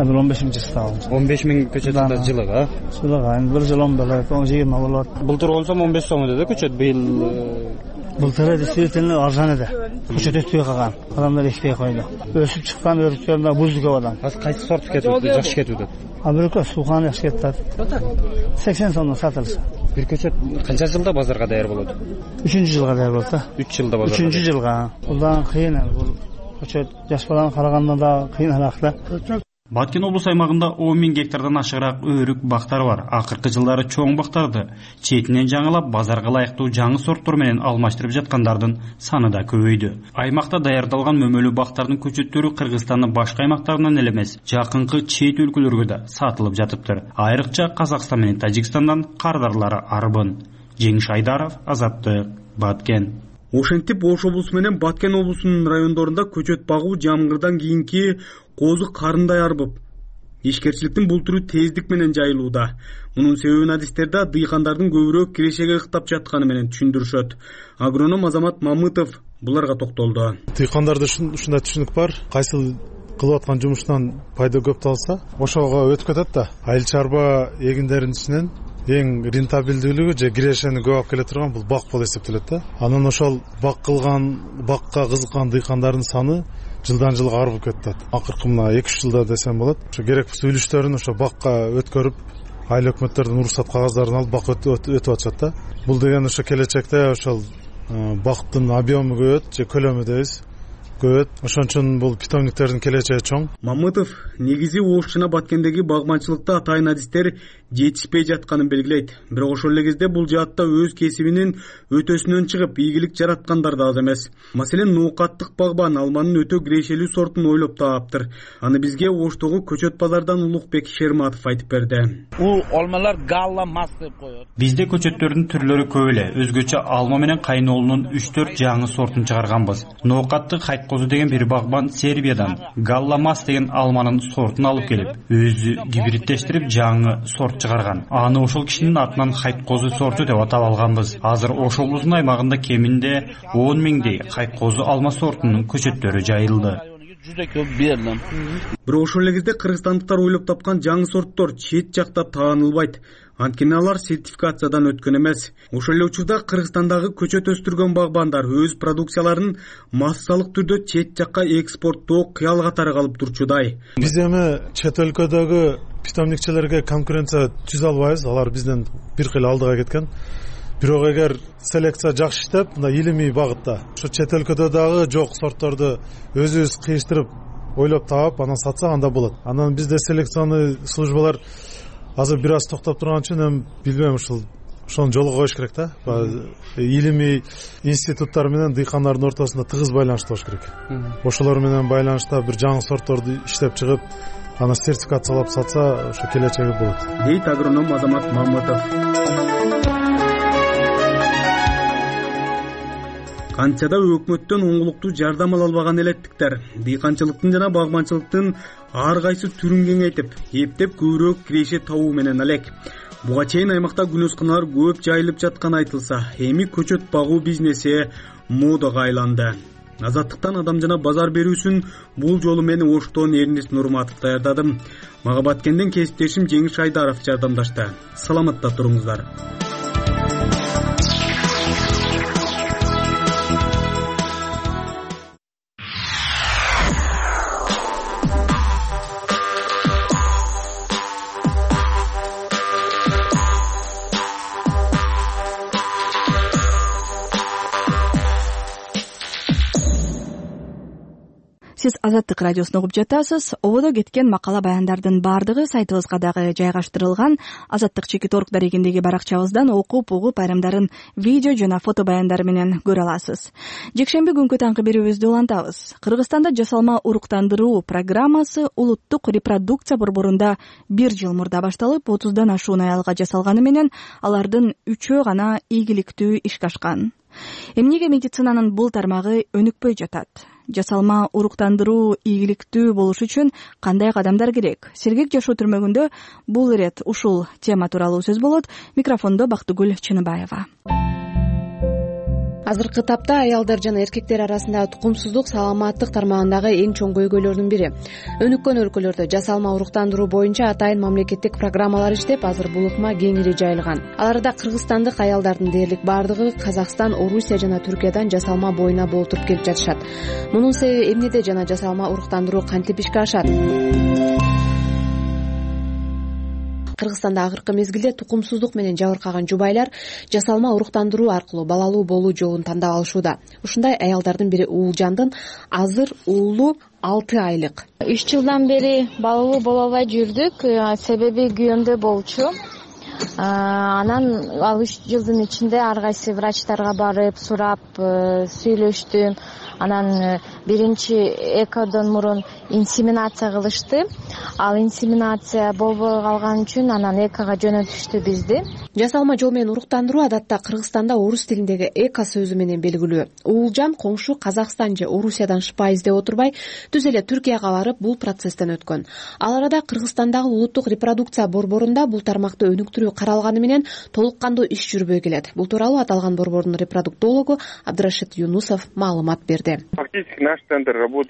15 миң көчөт жылыга. Жылыга бир жыл 10 болот, 20 болот. Былтыр 10 сом 15 сом деди көчөт, быйыл Былтыр действительно арзан эди. Көчөт өтпөй калган. Адамдар эшпей койду. Өсүп чыккан өрүктөрдө бузга балам. Азыр кайсы сорт кетип, жакшы кетип атат? Абыркы сухан жакшы кетип атат. 80 сомдон сатылса. Бир көчөт канча жылда базарга даяр болот? 3-жылга даяр болот да. 3 жылда базарга. 3-жылга. Булдан кыйын бул көчөт жаш баланы караганда да кыйыныраак да. Баткен облус аймагында 10 000 гектардан ашыгыраак өрүк бактар бар. Акыркы жылдары чоң бактарды четинен жаңылап, базарга ылайыктуу жаңы сорттор менен алмаштырып жаткандардын саны да көбөйдү. Аймакта даярдалган мөмөлүү бактардын көчөттөрү Кыргызстандын башка аймактарынан эле эмес, жакынкы чет өлкөлөргө да сатылып жатыптыр. Айрыкча Казакстан менен Тажикстандан кардарлары арбын. Жеңиш Айдаров, Азаттык, Баткен. Ошентип Ош облусу менен Баткен облусунун райондорунда көчөт багуу жамгырдан кийинки козу карындай арбып. Ишкерчиликтин бул түрү тездик менен жайылууда. Мунун себебин адистерде дыйкандардын көбүрөөк кирешеге ыктап жатканы менен түшүндүрүшөт. Агроном Азамат Мамытов буларга токтолду. Дыйкандарда ушундай түшүнүк бар. Кайсыл кылып аткан жумуштан пайда көп талса, ошого өтүп кетет да. Айыл чарба эгиндеринин ичинен эң рентабелдүүлүгү же кирешени көп алып келе турган бул бак болуп эсептелет да. Анан ошол бакка кызыккан дыйкандардын саны жылдан жылга арбып кетет. Акыркы мына 2-3 жылда десем болот. Ошо керек болсо үлүштөрүн ошо бакка өткөрүп, айыл өкмөттөрдүн уруксат кагаздарын алып бак өтүп атышат да. Бул деген ошо келечекте ошол бактын объему көбөйөт же көлөмү дейбиз көбөйөт. Ошон үчүн бул питомниктердин келечеги чоң. Мамытов негизи Ош жана Баткендеги багманчылыкта атайын адистер жетишпей жатканын белгилейт. Бирок ошол эле кезде бул жаатта өз кесибинин өтөсүнөн чыгып ийгилик жараткандар да аз эмес. Маселен, ноокаттык багбан алманын өтө кирешелүү сортун ойлоп таптыр. Аны бизге Оштогу көчөт базардан Улукбек Шерматов айтып берди. Бул алмалар галла мас деп коет. Бизде көчөттөрдүн түрлөрү көп эле. Өзгөчө алма менен кайнолунун 3-4 жаңы сортун чыгарганбыз. Ноокаттык Хайткозу деген бир багбан Сербиядан галла мас деген алманын сортун алып келип, өзү гибридтештирип жаңы сорт чыгарган. Аны ошол кишинин атынан Хайткозу сорту деп атап алганбыз. Азыр ошолубуздун аймагында кеминде 10 миңдей Хайткозу алма сортунун көчөттөрү жайылды. Жүзө көп бердим. Бирок ошол эле кезде кыргызстандыктар ойлоп тапкан жаңы сорттор чет жакта таанылбайт. Анткени алар сертификациядан өткөн эмес. Ошол эле учурда Кыргызстандагы көчөт өстүргөн багбандар өз продукцияларын массалык түрдө чет жакка экспорттоо кыял катары калып турчудай. Биз эми чет өлкөдөгү питомникчилерге конкуренция түзө албайбыз. Алар бизден бир кыйла алдыга кеткен. Бирок эгер селекция жакшы иштеп, мына илимий багытта ошо чет өлкөдө дагы жок сортторду өзүбүз кыйыштырып, ойлоп таап, анан сатсак анда болот. Анан бизде селекционный службалар азыр бир аз токтоп турган үчүн эми билбейм, ошону жолго коюш керек да. Илимий институттар менен дыйкандардын ортосунда тыгыз байланыш болуш керек. Ошолор менен байланышта бир жаңы сортторду иштеп чыгып, аны сертификациялап сатса, ошо келечеги болот. Дейт агроном Азамат Мамытов. Канчада өкмөттөн оңулуктуу жардам ала албаган элеттиктер дыйканчылыктын жана багманчылыктын ар кайсы түрүн кеңейтип, эптеп көбүрөөк киреше табуу менен алек. Буга чейин аймакта күнөсканалар көп жайылып жатканы айтылса, эми көчөт багуу бизнеси модага айланды. Азаттыктан адам жана базар берүүсүн бул жолу мени Оштон Эрнест Нурматов даярдадым. Мага Баткенден кесиптешим Жеңиш Айдаров жардамдашты. Саламатта туруңуздар. Сиз Азаттык радиосун угуп жатасыз. Ободо кеткен макала баяндардын баардыгы сайтыбызга дагы жайгаштырылган. Азаттык чекит орг дарегиндеги баракчабыздан окуп, угуп, айрымдарын видео жана фото баяндары менен көрө аласыз. Жекшемби күнкү таңкы берүүбүздү улантабыз. Кыргызстанда жасалма уруктандыруу программасы улуттук репродукция борборунда 1 жыл мурда башталып, 30дан ашуун аялга жасалганы менен алардын 3-өө гана ийгиликтүү ишке ашкан. Эмнеге медицинанын бул тармагы өнүкпөй жатат? Жасалма уруктандыруу ийгиликтүү болуш үчүн кандай кадамдар керек? Сергек жашоо түрмөгүндө бул ирет ушул тема тууралуу сөз болот. Микрофондо Бактыгүл Чыныбаева. Азыркы тапта аялдар жана эркектер арасында тукумсуздук саламаттык тармагындагы эң чоң көйгөйлөрдүн бири. Өнүккөн өлкөлөрдө жасалма уруктандыруу боюнча атайын мамлекеттик программалар иштеп, азыр бул ыкма кеңири жайылган. Аларда кыргызстандык аялдардын дээрлик бардыгы Казакстан, Орусия жана Түркиядан жасалма боюна болтуруп келип жатышат. Мунун себеби эмнеде жана жасалма уруктандыруу кантип ишке ашат? Кыргызстанда акыркы мезгилде тукумсуздук менен жабыркаган жубайлар жасалма уруктандыруу аркылуу балалуу болуу жолун тандап алышууда. Ушундай аялдардын бири Уулжандын азыр уулу 6 айлык. 3 жылдан бери балалуу боло албай жүрдүк. Себеби күйөөмдө болчу. Анан ал 3 жылдын ичинде ар кайсы врачтарга барып, сурап, сүйлөштүм. Анан биринчи экодон мурун инсеминация кылышты. Ал инсеминация болбой калган үчүн анан экага жөнөтүштү бизди. Жасалма жол менен уруктандыруу адатта Кыргызстанда орус тилиндеги эко сөзү менен белгилүү. Уулжан коңшу Казакстан же Орусиядан шпа издеп отурбай, түз эле Түркияга барып бул процесстен өткөн. Ал арада Кыргызстандагы улуттук репродукция борборунда бул тармакты өнүктүрүү каралганы менен толук кандуу иш жүрбөй келет. Бул тууралуу аталган борбордун репродуктологу Абдрашид Юнусов маалымат берди. Фактически наш центр работает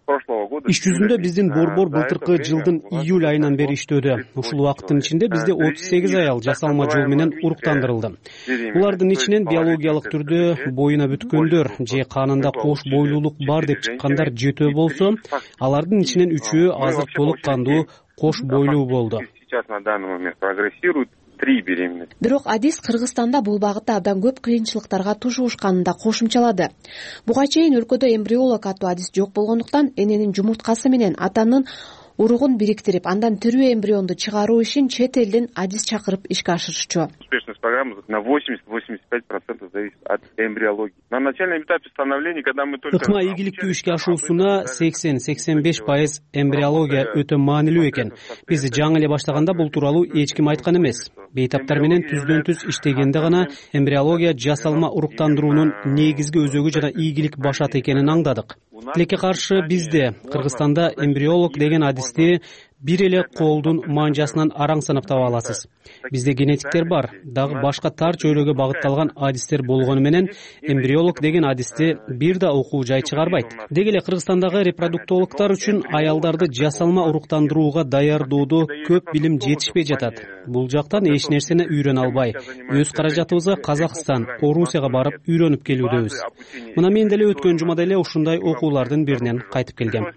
прошлого года. Иш жүзүндө биздин борбор былтыркы жылдын июль айынан бери иштөөдө. Ушул убакыттын ичинде бизде 38 аял жасалма жол менен уруктандырылды. Булардын ичинен биологиялык түрдө боюна бүткөндөр же канында кош бойлуулук бар деп чыккандар жетөө болсо, алардын ичинен 3-өө азыр толук кандуу кош бойлуу болду. Сейчас на данный момент прогрессирует 3 беременности. Бирок адис Кыргызстанда бул багытта абдан көп кыйынчылыктарга тушуушканын да кошумчалады. Буга чейин өлкөдө эмбриолог аттуу адис жок болгондуктан эненин жумурткасы менен атанын уругун бириктирип, андан тирүү эмбрионду чыгаруу ишин чет элден адис чакырып ишке ашырышчу. Успешность программы на 80-85% зависит от эмбриологии. На начальном этапе становления, когда мы только... Ыкма ийгиликтүү ишке ашуусуна 80-85% эмбриология өтө маанилүү экен. Биз жаңы эле баштаганда бул тууралуу эч ким айткан эмес. Бейтаптар менен түздөн-түз иштегенде гана эмбриология жасалма уруктандыруунун негизги өзөгү жана ийгилик башат экенин аңдадык. Тилекке каршы бизде Кыргызстанда эмбриолог деген адисти бир эле колдун манжасынан араң санап таба аласыз. Бизде генетиктер бар, дагы башка тар чөйрөгө багытталган адистер болгону менен эмбриолог деген адисти бир да окуу жай чыгарбайт. Деги эле Кыргызстандагы репродуктологдор үчүн аялдарды жасалма уруктандырууга даярдоодо көп билим жетишпей жатат. Бул жактан эч нерсени үйрөнө албай, өз каражатыбызга Казакстан, Орусияга барып үйрөнүп келүүдөбүз. Мына мен деле өткөн жумада эле ушундай окуулардын биринен кайтып келгем.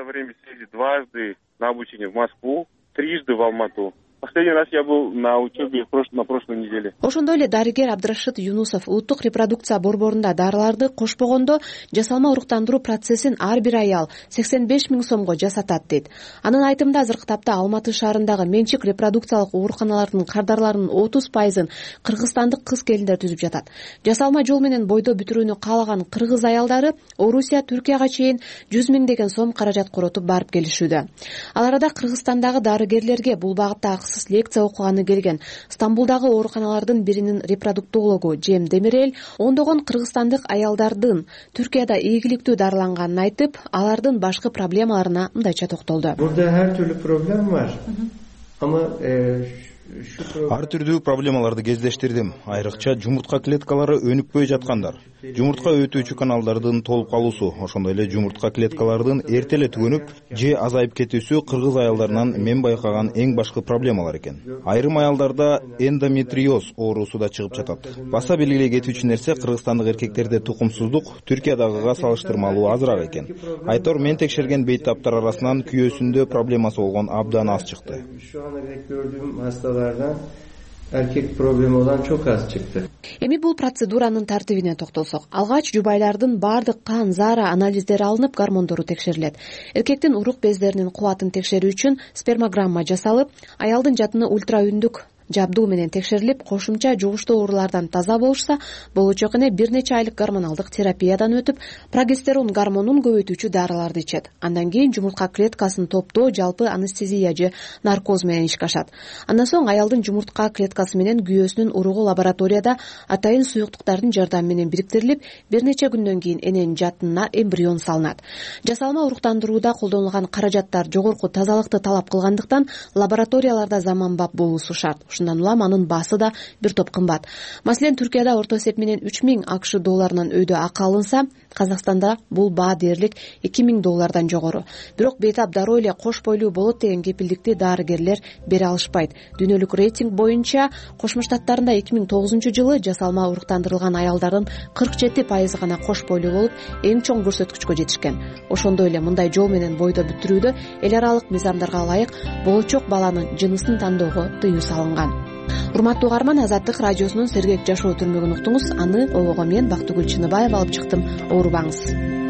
На обучение в Москву, 3 в Алмату. Последний раз я был на учебе на прошлой неделе. Ошондой эле дарыгер Абдрашид Юнусов улуттук репродукция борборунда дарыларды кошпогондо жасалма уруктандыруу процессин ар бир аял 85 000 сомго жасатат дейт. Анын айтымында азыркы тапта Алматы шаарындагы менчик репродукциялык ооруканалардын кардарларынын 30%-ын кыргызстандык кыз келиндер түзүп жатат. Жасалма жол менен бойдо бүтүрүүнү каалаган кыргыз аялдары Орусия, Түркияга чейин 100 000 деген сом каражат коротуп барып келишүүдө. Ал арада Кыргызстандагы дарыгерлерге бул багытта лекция окуганы келген Стамбулдагы ооруканалардын биринин репродуктологу Жем Демирел ондогон кыргызстандык аялдардын Түркияда ийгиликтүү дарыланганын айтып, алардын башкы проблемаларына мындайча токтолду. Burada her türlü problem var. Ama ар түрдүү проблемаларды кездештирдим. Айрыкча жумуртка клеткалары өнүкпөй жаткандар, жумуртка өтүүчү каналдардын толуп калуусу, ошондой эле жумуртка клеткалардын эрте эле түгөнүп же азайып кетүүсү кыргыз аялдарынан мен байкаган эң башкы проблемалар экен. Айрым аялдарда эндометриоз оорусу да чыгып жатат. Баса белгилей кетүүчү нерсе кыргызстандык эркектерде тукумсуздук Түркиядагыга салыштырмалуу азыраак экен. Айтор мен текшерген бейтаптар арасынан күйөөсүндө проблемасы болгон абдан аз чыкты. Erkek problemi olan çok az çıktı. Эми бул процедуранын тартибине токтолсок, алгач жубайлардын бардык кан, зара анализдери алынып, гормондору текшерилет. Эркектин урук бездеринин кубатын текшерүү үчүн спермограмма жасалып, аялдын жатыны ультраүндүк жабдуу менен текшерилип, кошумча жугуштуу оорулардан таза болушса, болочок эне бир нече айлык гормоналдык терапиядан өтүп, прогестерон гормонун көбөйтүүчү дарыларды ичет. Андан кийин жумуртка клеткасын топтоо жалпы анестезия же наркоз менен ишке ашат. Андан соң аялдын жумуртка клеткасы менен күйөөсүнүн уругу лабораторияда атайын суюктуктардын жардамы менен бириктирилип, бир нече күндөн кийин эненин жатынына эмбрион салынат. Жасалма уруктандырууда колдонулган каражаттар жогорку тазалыкты талап кылгандыктан лабораторияларда заманбап болуусу шарт. Ушундан улам анын баасы да бир топ кымбат. Маселен, Түркияда орто эсеп менен 3000 АКШ долларынан өйдө акы алынса, Казакстанда бул баа дээрлик 2000 доллардан жогору. Бирок бейтап дароо эле кош бойлуу болот деген кепилдикти дарыгерлер бере алышпайт. Дүйнөлүк рейтинг боюнча Кошмо Штаттарында 2009 жылы жасалма уруктандырылган аялдардын 47% гана кош бойлуу болуп, эң чоң көрсөткүчкө жетишкен. Ошондой эле мындай жол менен бойдо бүтүрүүдө эл аралык мыйзамдарга ылайык болочок баланын жынысын тандоого тыюу салынган. Урматтуу угарман, Азаттык радиосунун сергек жашоо түрмөгүн уктуңуз. Аны обого мен Бактыгүл Чыныбаева алып чыктым. Оорубаңыз.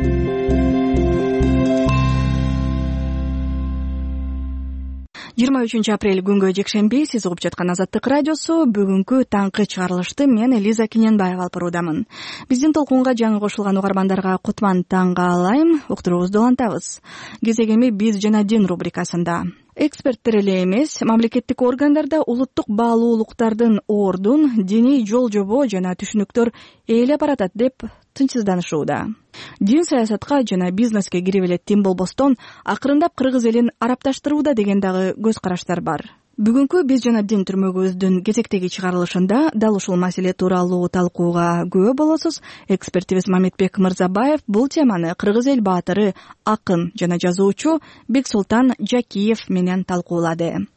23 апрель күнгө жекшемби сиз угуп жаткан Азаттык радиосу. Бүгүнкү таңкы чыгарылышты мен Элиза Киненбаева алып баруудамын. Биздин толкунга жаңы кошулган угармандарга кутман таң каалайм. Уктуруубузду улантабыз. Кезегеми биз жана дин рубрикасында. Эксперттер эле эмес, мамлекеттик органдарда улуттук баалуулуктардын ордун диний жол жобо жана түшүнүктөр ээлеп баратат деп тынчсызданышууда. Дин саясатка жана бизнеске кирип эле тим болбостон, акырындап кыргыз элин арапташтырууда деген дагы көз караштар бар. Бүгүнкү биз жана дин түрмөгүбүздүн кезектеги чыгарылышында дал ушул маселе тууралуу талкууга күбө болосуз. Экспертибиз Мамитбек Мырзабаев бул теманы кыргыз эл баатыры, акын жана жазуучу Бексултан Жакиев менен талкуулады.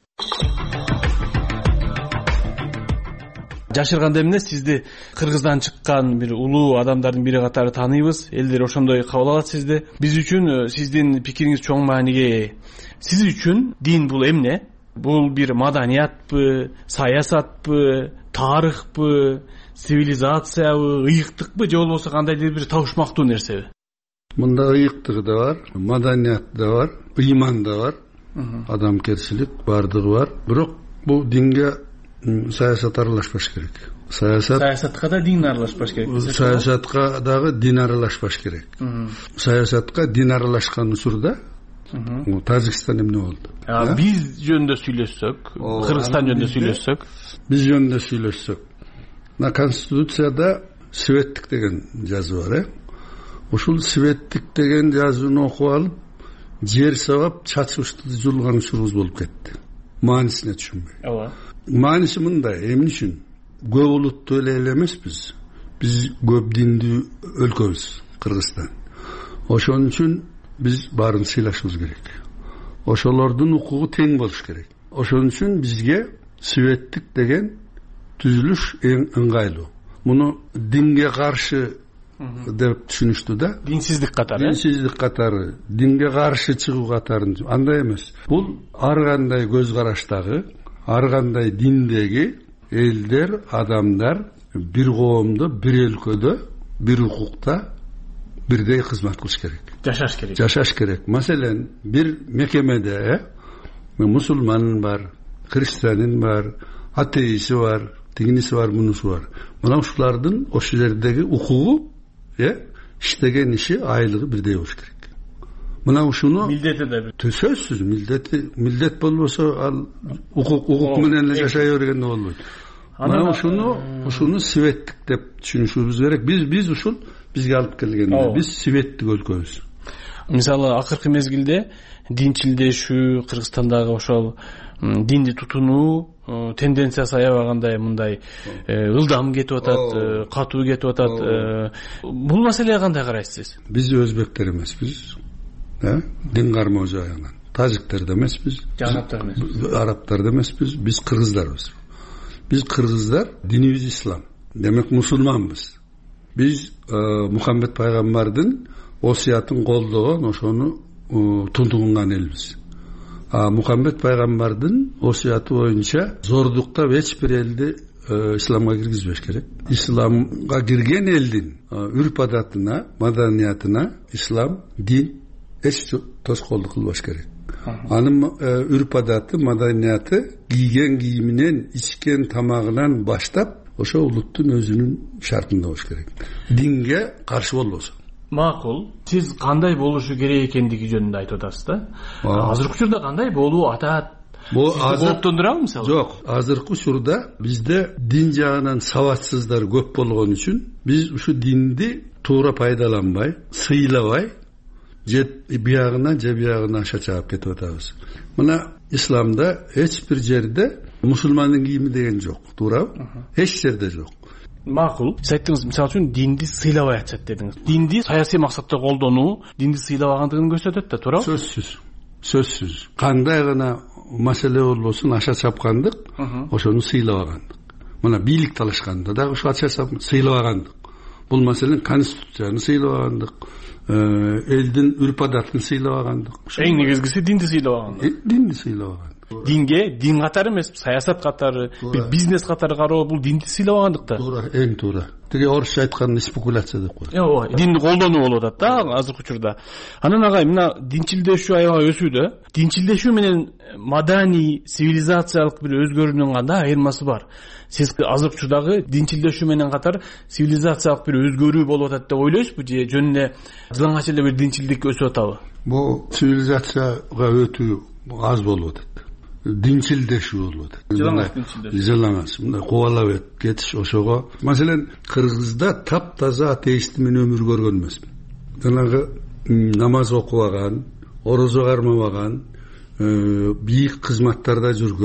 Жашырганда эмне, сизди Кыргыздан чыккан бир улуу адамдардын бири катары тааныйбыз. Элдер ошондой кабыл алат сизди. Биз үчүн сиздин пикириңиз чоң мааниге ээ. Сиз үчүн дин бул эмне? Бул бир маданиятпы, саясатпы, тарыхпы, цивилизациябы, ыйыктыкпы, же болбосо кандайдыр бир табышмактуу нерсеби? Мында ыйыктык да бар, маданият да бар, ыйман да бар, адамгерчилик бардыгы бар. Бирок бул динге саясат аралашпаш керек. Саясатка да дин аралашпаш керек. Саясатка дагы дин аралашпаш керек. Саясатка дин аралашкан учурда Тажикстан эмне болду? Биз жөнүндө сүйлөшсөк, Кыргызстан жөнүндө сүйлөшсөк, биз жөнүндө сүйлөшсөк. На конституцияда светтик деген жазуу бар, Ушул светтик деген жазууну окуп алып, жер сабап, чачыбышты жулган учурубуз болуп кетти. Маанисине түшүнбөй. Ооба. Мааниси мындай, эмне үчүн? Көп улуттуу эле эмеспиз. Биз көп диндүү өлкөбүз, Кыргызстан. Ошон үчүн биз баарын сыйлашыбыз керек. Ошолордун укугу тең болуш керек. Ошон үчүн бизге светтик деген түзүлүш эң ыңгайлуу. Муну динге каршы деп түшүнүштү да. Динсиздик катары. Динсиздик катары, динге каршы чыгуу катарын. Андай эмес. Бул ар кандай көз караштагы, ар кандай диндеги элдер, адамдар бир коомдо, бир өлкөдө, бир укукта бирдей кызмат кылыш керек. Жашаш керек. Жашаш керек. Маселен, бир мекемеде мусулман бар, христианин бар, атеисти бар, тигиниси бар, мунусу бар. Мына ушулардын ошол жердеги укугу, иштеген иши, айлыгы бирдей болуш керек. Мына ушуну милдети да бир. Сөзсүз милдет болбосо ал укук менен эле жашай бергенде болбойт. Мына ушуну светтик деп түшүнүшүбүз керек. Биз ушул бизге алып келгенде биз светтик өлкөбүз. Мисалы, акыркы мезгилде динчилдешүү, Кыргызстандагы ошол динди тутунуу тенденциясы аябагандай мындай ылдам кетип атат, катуу кетип атат. Бул маселеге кандай карайсыз? Биз өзбектер эмеспиз. Дин кармоо жагынан. Тажиктер да эмеспиз. Арабтар да эмеспиз. Биз кыргыздарбыз. Биз кыргыздар, динибиз ислам. Демек мусулманбыз. Биз Мухаммед пайгамбардын осуятын колдогон, ошону тунтугунган элбиз. Мухаммед пайгамбардын осуяты боюнча зордуктап эч бир элди исламга киргизбеш керек. Исламга кирген элдин үрп адатына, маданиятына ислам, дин эч тоскоолдук кылбаш керек. Анын үрп адаты, маданияты кийген кийиминен, ичкен тамагынан баштап ошо улуттун өзүнүн шартында болуш керек. Динге каршы болбосо. Макул. Сиз кандай болушу керек экендиги жөнүндө айтып атасыз да. Азыркы учурда кандай болуу атат? Бул кооптондурабы мисалы? Жок, азыркы учурда бизде дин жагынан сабатсыздар көп болгон үчүн биз ушу динди туура пайдаланбай, сыйлабай, же биягына же биягына аша чаап кетип атабыз. Мына исламда эч бир жерде мусулмандын кийими деген жок, туурабы? Эч жерде жок. Макул. Сиз айттыңыз, мисалы үчүн динди сыйлабай атат дедиңиз. Динди саясий максатта колдонуу, динди сыйлабагандыгын көрсөтөт да, туурабы? Сөзсүз. Кандай гана маселе болбосун аша чапкандык, ошону сыйлабагандык. Мына бийлик талашканда дагы ушу аша чапкандык, сыйлабагандык. Бул маселен конституцияны сыйлабагандык, элдин үрп адатын сыйлабагандык. Эң негизгиси динди сыйлабагандык. Динди сыйлабагандык. Динге, дин катары эмес, саясат катары, бир бизнес катары кароо, бул динди сыйлабагандык да. Туура, эң туура. Тиги орусча айтканда спекуляция деп коет. Ооба, динди колдонуу болуп атат да азыркы учурда. Анан агай, мына динчилдешүү аябай өсүүдө. Динчилдешүү менен маданий, цивилизациялык бир өзгөрүүнүн кандай айырмасы бар? Сиз азыркы учурдагы динчилдешүү менен катар цивилизациялык бир өзгөрүү болуп атат деп ойлойсузбу же жөн эле жылаңач эле бир динчилдик өсүп атабы? Бул цивилизацияга өтүү аз болуп атат. Динчилдешүү болуп атат. Жылаңач, мындай кубалап кетиш ошого. Маселен, Кыргызда таптаза атеист менен өмүр көргөн эмесмин. Жанагы намаз окубаган, орозо кармабаган, бийик кызматтарда жүргөн,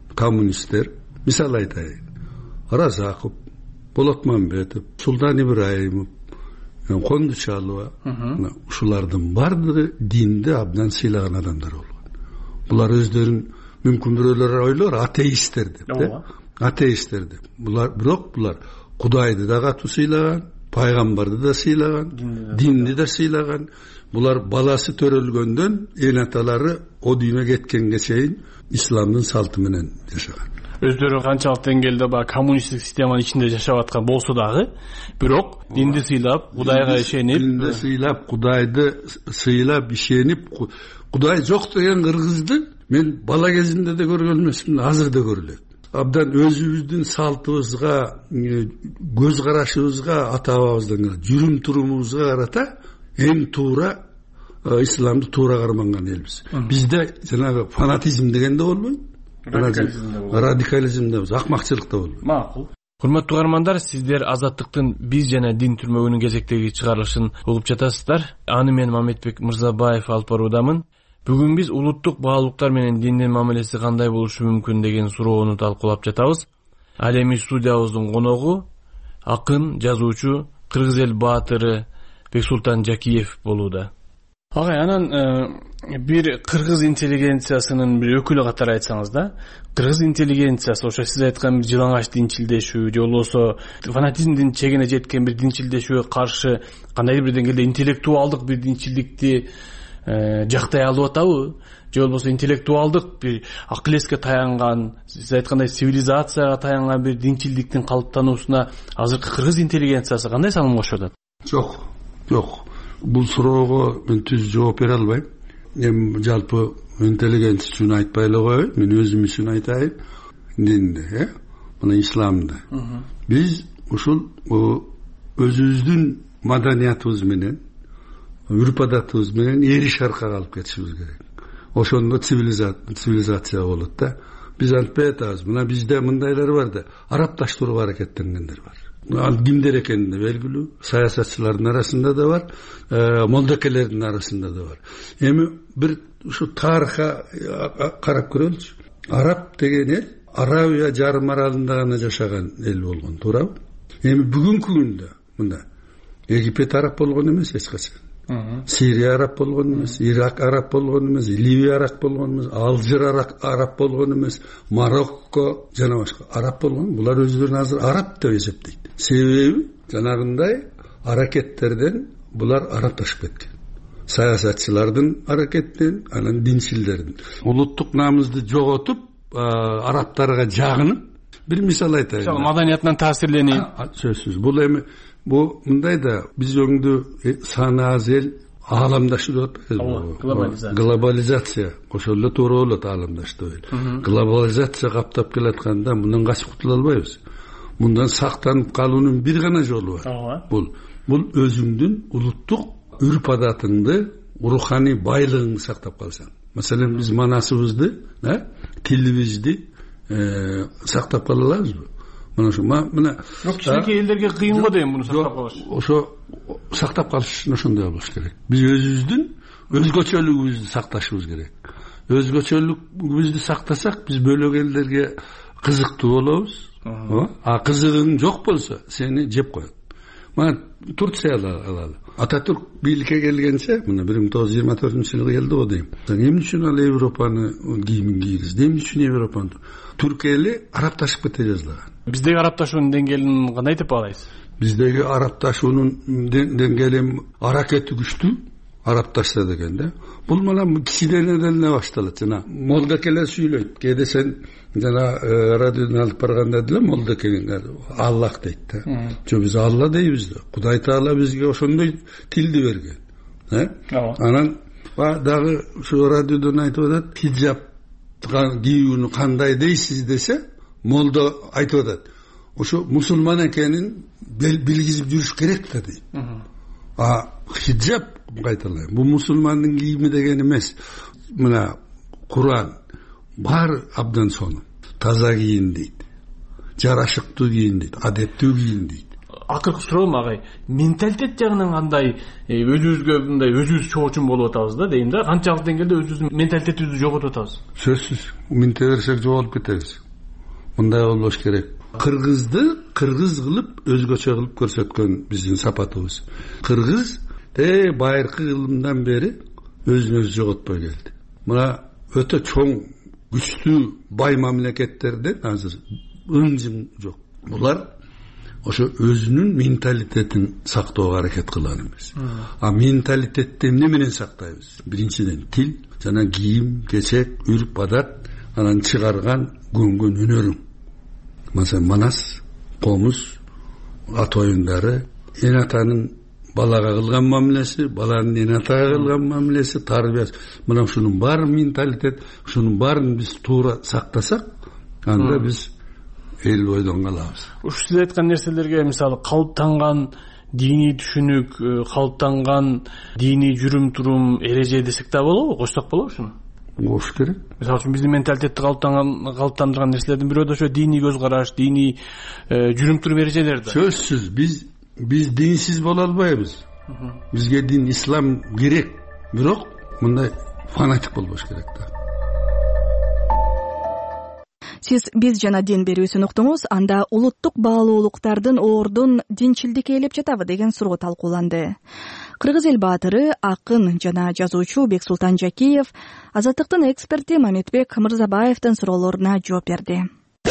коммунисттер, мисал айтайын, Разаков, Болот Мамбетов, Султан Ибраимов, Кондучалова, ушулардын бардыгы динди абдан сыйлаган адамдар болгон. Булар өздөрүн мүмкүн бирөөлөр ойлор атеисттер деп, атеисттер деп. Бирок булар Кудайды да катуу сыйлаган, пайгамбарды да сыйлаган, динди да сыйлаган. Булар баласы төрөлгөндөн эн аталары о дүйнөгө кеткенге чейин исламдын салты менен жашаган. Өздөрү канчалык деңгээлде коммунисттик системанын ичинде жашап аткан болсо дагы, бирок динди сыйлап, Кудайга ишенип, динди сыйлап, Кудайды сыйлап, ишенип, Кудай жок деген кыргызды мен бала кезимде да көргөн эмесмин, азыр да көрүлөт. Абдан өзүбүздүн салтыбызга, көз карашыбызга, ата бабабыздан жүрүм турумубузга карата эң туура исламды туура карманган элбиз. Бизде жанагы фанатизм деген да болбойт. Радикализм да, акмакчылык да болбойт. Макул. Урматтуу угармандар, сиздер Азаттыктын биз жана дин түрмөгүнүн кезектеги чыгарылышын угуп жатасыздар. Аны мен Мамедбек Мырзабаев алып баруудамын. Бүгүн биз улуттук баалуулуктар менен диндин мамилеси кандай болушу мүмкүн деген суроону талкуулап жатабыз. Ал эми студиябыздын коногу акын, жазуучу, кыргыз эл баатыры Бексултан Жакиев болууда. Агай, анан бир кыргыз интеллигенциясынын бир өкүлү катары айтсаңыз да, кыргыз интеллигенциясы ошо сиз айткан бир жылаңач динчилдешүү, же болбосо фанатизмдин чегине жеткен бир динчилдешүүгө каршы кандайдыр бир деңгээлде интеллектуалдык бир динчилдикти жактай алып атабы, же болбосо интеллектуалдык бир акыл эске таянган, сиз айткандай цивилизацияга таянган бир динчилдиктин калыптануусуна азыркы кыргыз интеллигенциясы кандай салым кошуп атат? Жок. Бул суроого мен түз жооп бере албайм. Эми жалпы интеллигенция үчүн айтпай эле коеюн, мен өзүм үчүн айтайын. Динде, мына исламда. Биз ушул өзүбүздүн маданиятыбыз менен, үрп адатыбыз менен эри шаркага алып кетишибиз керек. Ошондо цивилизация болот да. Биз антпай атабыз. Мына бизде мындайлар бар да, арапташтырууга аракеттенгендер бар. Ал кимдер экени да белгилүү, саясатчылардын арасында да бар, молдокелердин арасында да бар. Эми бир ушу тарыхка карап көрөлүчү. Араб деген эл Арабия жарым аралында гана жашаган эл болгон, туурабы? Эми бүгүнкү күндө мында Египет араб болгон эмес эч качан. Сирия араб болгон эмес, Ирак араб болгон эмес, Ливия араб болгон эмес, Алжир араб болгон эмес, Марокко жана башка араб болгон. Булар өздөрүн азыр араб деп эсептейт. Себеби жанагындай аракеттерден булар арапташып кеткен. Саясатчылардын аракеттен, анан динчилдердин. Улуттук намызды жоготуп, арабтарга жагынып, бир мисал айтайын. Маданиятынан таасирленип. Сөзсүз. Бул эми бу мындай да биз өңдү саны аз эл ааламдаштырып атпайбызбы? Глобализация. Ошол эле туура болот ааламдаштыруу. Глобализация каптап келатканда мындан качып кутула албайбыз. Мындан сактанып калуунун бир гана жолу бар. Бул өзүңдүн улуттук үрп адатыңды, руханий байлыгыңды сактап калсаң. Маселен, биз манасыбызды, тилибизди сактап кала алабызбы? Мына кичинекей элдерге кыйын го дейм муну сактап калыш. Ошо сактап калыш үчүн ошондой болуш керек. Биз өзүбүздүн өзгөчөлүгүбүздү сакташыбыз керек. Өзгөчөлүгүбүздү сактасак, биз бөлөк элдерге кызыктуу болобуз. Кызыгың жок болсо, сени жеп коет. Мына Турция алалы. Ататүрк бийликке келгенче, мына 1924-жылы келди го дейм. Эмне үчүн ал Европаны кийимин кийгизди? Эмне үчүн Европаны? Түрк эли арапташып кете жаздаган. Биздеги арапташуунун деңгээлин кандай деп баалайсыз? Биздеги арапташуунун деңгээли аракети күчтүү, арапташса дегенде. Бул мына кичинеден эле башталат. Жана молдокелер сүйлөйт. Кээде сен жана радиодон алып барганда деле молдокелер Аллах дейт да. Жок, биз Алла дейбиз да. Кудай Таала бизге ошондой тилди берген. Анан дагы ушу радиодон айтып атат, хиджаб кийүүнү кандай дейсиз десе, молдо айтып атат. Ошо мусулман экенин билгизип жүрүш керек да дейт. Хиджаб кайталайм. Бул мусулмандын кийими деген эмес. Мына Куран бар абдан сону. Таза кийин дейт. Жарашыктуу кийин дейт. Адептүү кийин дейт. акыркы суроом агай, менталитет жагынан кандай өзүбүзгө мындай өзүбүз чоочун болуп атабыз да дейм да. Канчалык деңгээлде өзүбүздүн менталитетибизди жоготуп атабыз? Сөзсүз минте берсек жоголуп кетебиз. Мындай болбош керек. Кыргызды кыргыз кылып өзгөчө кылып көрсөткөн биздин сапатыбыз. Кыргыз байыркы кылымдан бери өзүн өзү жоготпой келди. Мына өтө чоң, күчтүү, бай мамлекеттерден азыр ың-жың жок. Булар ошо өзүнүн менталитетин сактоого аракет кылган эмес. А менталитетти эмне менен сактайбыз? Биринчиден тил, жана кийим, кечек, үрп адат, анан чыгарган көнгөн өнөрүң. Маsalan, манас, комуз, ат оюндары, эн атанын балага кылган мамилеси, баланын эн атага кылган мамилеси, тарбиясы. Мына ушунун баары менталитет, ушунун баарын биз туура сактасак, анда биз эл бойдон калабыз. Ушу сиз айткан нерселерге мисалы калыптанган диний түшүнүк, калыптанган диний жүрүм-турум, эреже десек да болобу? Кошсок болобу ушуну? Болуш керек. Мисалы үчүн биздин менталитетти калыптандырган нерселердин бирөө да ошо диний көз караш, диний жүрүм-турум эрежелер да. Сөзсүз биз динсиз боло албайбыз. Бизге дин, ислам керек. Бирок мындай фанатик болбош керек да. Сиз биз жана дин берүүсүн уктуңуз. Анда улуттук баалуулуктардын ордун динчилдик ээлеп жатабы деген суроо талкууланды. Кыргыз эл баатыры, акын жана жазуучу Бексултан Жакиев Азаттыктын эксперти Мамедбек Мырзабаевдин суроолоруна жооп берди.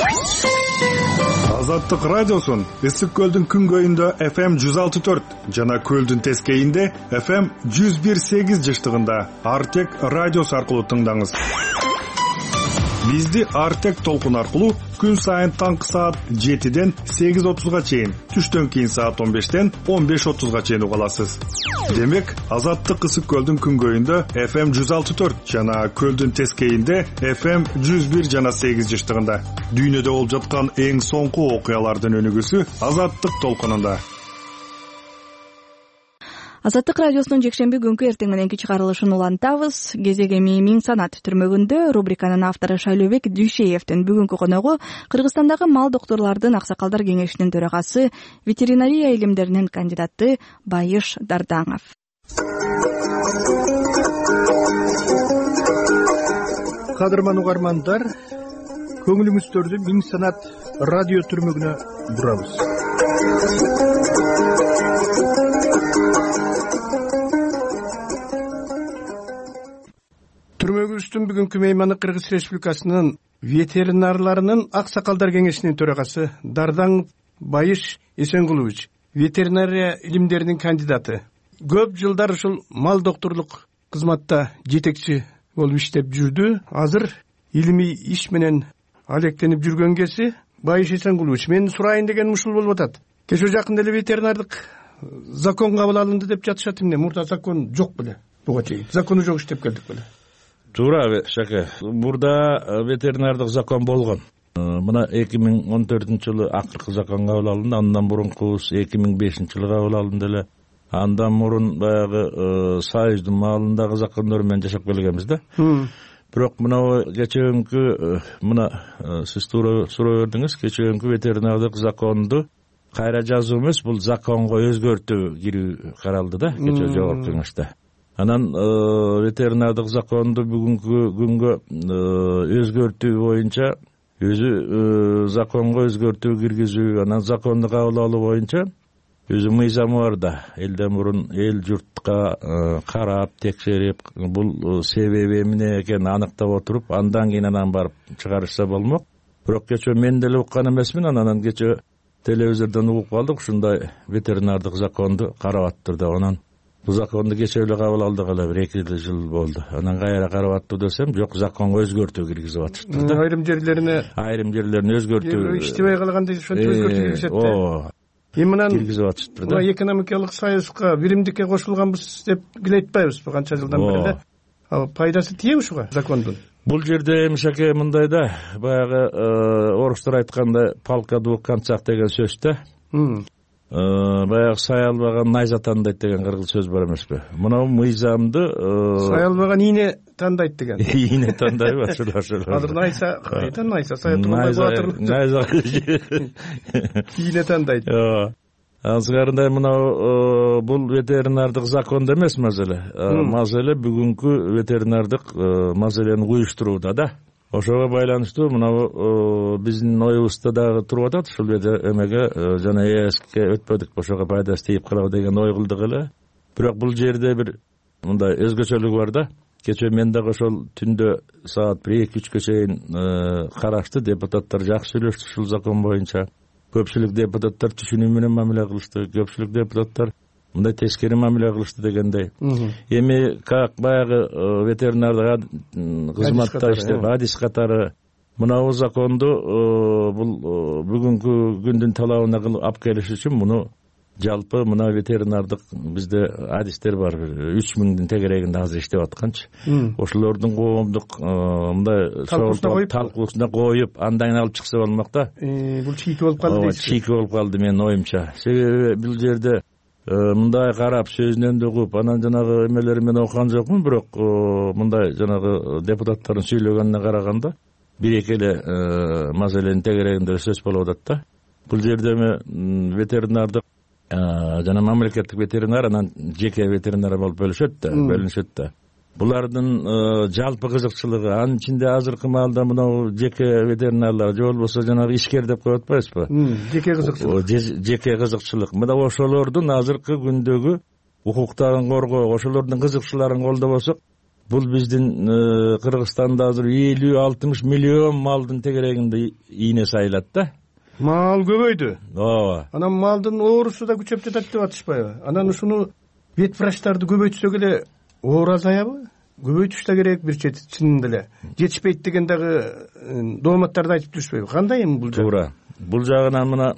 Азаттык радиосун Ысык көлдүн күнгөйүндө FM 106.4 жана көлдүн тескейинде FM 101.8 жыштыгында Артек радиосу аркылуу тыңдаңыз. Бизди Артек толкун аркылуу күн сайын таңкы саат 7ден 8:30га чейин, түштөн кийин саат 15ден 15:30га чейин уга аласыз. Демек, Азаттык Ысык көлдүн күнгөйүндө FM 106.4 жана көлдүн тескейинде FM 101 жана 8 жыштыгында. Дүйнөдө болуп жаткан эң соңку окуялардын өнүгүүсү Азаттык толкунунда. Азаттык радиосунун жекшемби күнкү эртең мененки чыгарылышын улантабыз. Кезек эми Миң Санат түрмөгүндө рубриканын автору Шайлообек Дүйшеевдин бүгүнкү коногу Кыргызстандагы мал доктурлардын аксакалдар кеңешинин төрагасы, ветеринария илимдеринин кандидаты Байыш Дардаңов. Кадырман угармандар, көңүлүңүздөрдү Миң Санат радио түрмөгүнө бурабыз. Түрмөгүбүздүн бүгүнкү мейманы Кыргыз Республикасынын ветеринарларынын аксакалдар кеңешинин төрагасы Дардаңов Байыш Эсенгулович, ветеринария илимдеринин кандидаты. Көп жылдар ушул мал докторлук кызматта жетекчи болуп иштеп жүрдү. Азыр илимий иш менен алектенип жүргөн кези Байыш Эсенгулович, менин сурайын дегеним ушул болуп атат. Кечээ жакында эле ветеринардык закон кабыл алынды деп жатышат. Эмне мурда закон жок беле? Буга чейин закону жок иштеп келдик беле? Туура, Шаке. Мурда ветеринардык закон болгон. Мына 2014-жылы акыркы закон кабыл алынды. Андан мурункубуз 2005-жылы кабыл алынды эле. Андан мурун баягы Союздун маалындагы закондор менен жашап келгенбиз да. Бирок мына кечээкү мына сиз туура суроо бердиңиз. Кечээкү ветеринардык законду кайра жазуу эмес, бул законго өзгөртүү кирүү каралды да кечээ жогорку кеңеште. Анан ветеринардык законду бүгүнкү күнгө өзгөртүү боюнча өзү законго өзгөртүү киргизүү, анан законду кабыл алуу боюнча өзү мыйзамы бар да. Элден мурун эл журтка карап, текшерип, бул себеби эмне экенин аныктап отуруп, андан кийин анан барып чыгарышса болмок. Бирок кечээ мен деле уккан эмесмин, анан кечээ телевизордон угуп калдык, ушундай ветеринардык законду карап аттыр деп. Анан бул законду кечээ эле кабыл алдык эле, 1-2 жыл болду. Анан кайра карап аттыр десем, жок, законго өзгөртүү киргизип атышты да. Айрым жерлерине өзгөртүү. Иштебей калганда ошентип өзгөртүү киргизет да. Мындан киргизип атышты да. Экономикалык союзга биримдикке кошулганбыз деп киле айтпайбызбы канча жылдан бери да. Ал пайдасы тие ушуга закондун? Бул жерде эмшеке мындай да, баягы орустар айтканда палка двух концах деген сөз да. Баягы сай албаган найза тандайт деген кыргыз сөз бар эмеспи? Мына мыйзамды сай албаган ийне тандайт деген. Ийне тандайбы ошол. Азыр найза кайдан найза сай албаган батыр. Найза ийне тандайт. азгарындай мына бул ветеринардык закондо эмес маселе. Маселе бүгүнкү ветеринардык маселени уюштурууда да. Ошого байланыштуу мына биздин оюбузда дагы туруп атат. Ушул эмеге жана ЭСКке өтпөдүк, ошого пайдасы тийип калабы деген ой кылдык эле. Бирок бул жерде бир мындай өзгөчөлүк бар да. Кечээ мен дагы ошол түндө саат 1-2-3 чейин карашты. Депутаттар жакшы сүйлөштү ушул закон боюнча. Көпчүлүк депутаттар түшүнүү менен мамиле кылышты. Көпчүлүк депутаттар мындай тескери мамиле кылышты дегендей. Эми как баягы ветеринардык кызматта иштеп адис катары мынабу законду бул бүгүнкү күндүн талабына алып келиш үчүн муну жалпы мына ветеринардык бизде адистер бар 3000 тегерегинде азыр иштеп атканчы. Ошолордун коомдук мындай талкуусуна коюп андан алып чыкса болмок да. Бул чийки болуп калды дейсиз. Чийки болуп калды менин оюмча. Себеби бул жерде мындай карап сөзүнөн да угуп анан жанагы эмелери мен окуган жокмун, бирок мындай жанагы депутаттардын сүйлөгөнүнө караганда бир-эки эле маселенин тегерегинде сөз болуп атат да. Бул жерде ветеринардык жана мамлекеттик ветеринар анан жеке ветеринар болуп бөлүнүшөт да. Булардын жалпы кызыкчылыгы анын ичинде азыркы маалда мына жеке ветеринарлар же болбосо жанагы ишкер деп коюп атпайбызбы? Жеке кызыкчылык. Жеке кызыкчылык. Мына ошолордун азыркы күндөгү укуктарын коргоо, ошолордун кызыкчылыгын колдобосок, бул биздин Кыргызстанда азыр 50-60 миллион малдын тегерегинде ийне сайылат да. Мал көбөйдү. Ооба. Анан малдын оорусу да күчөп жатат деп атышпайбы? Анан ушуну вет врачтарды көбөйтсөк эле оор азаябы? Көбөйтүш да керек бир чынында эле. Жетишпейт деген дагы дооматтарды айтып жүрүшпөйбү? Кандай эми бул? Туура. Бул жагынан мына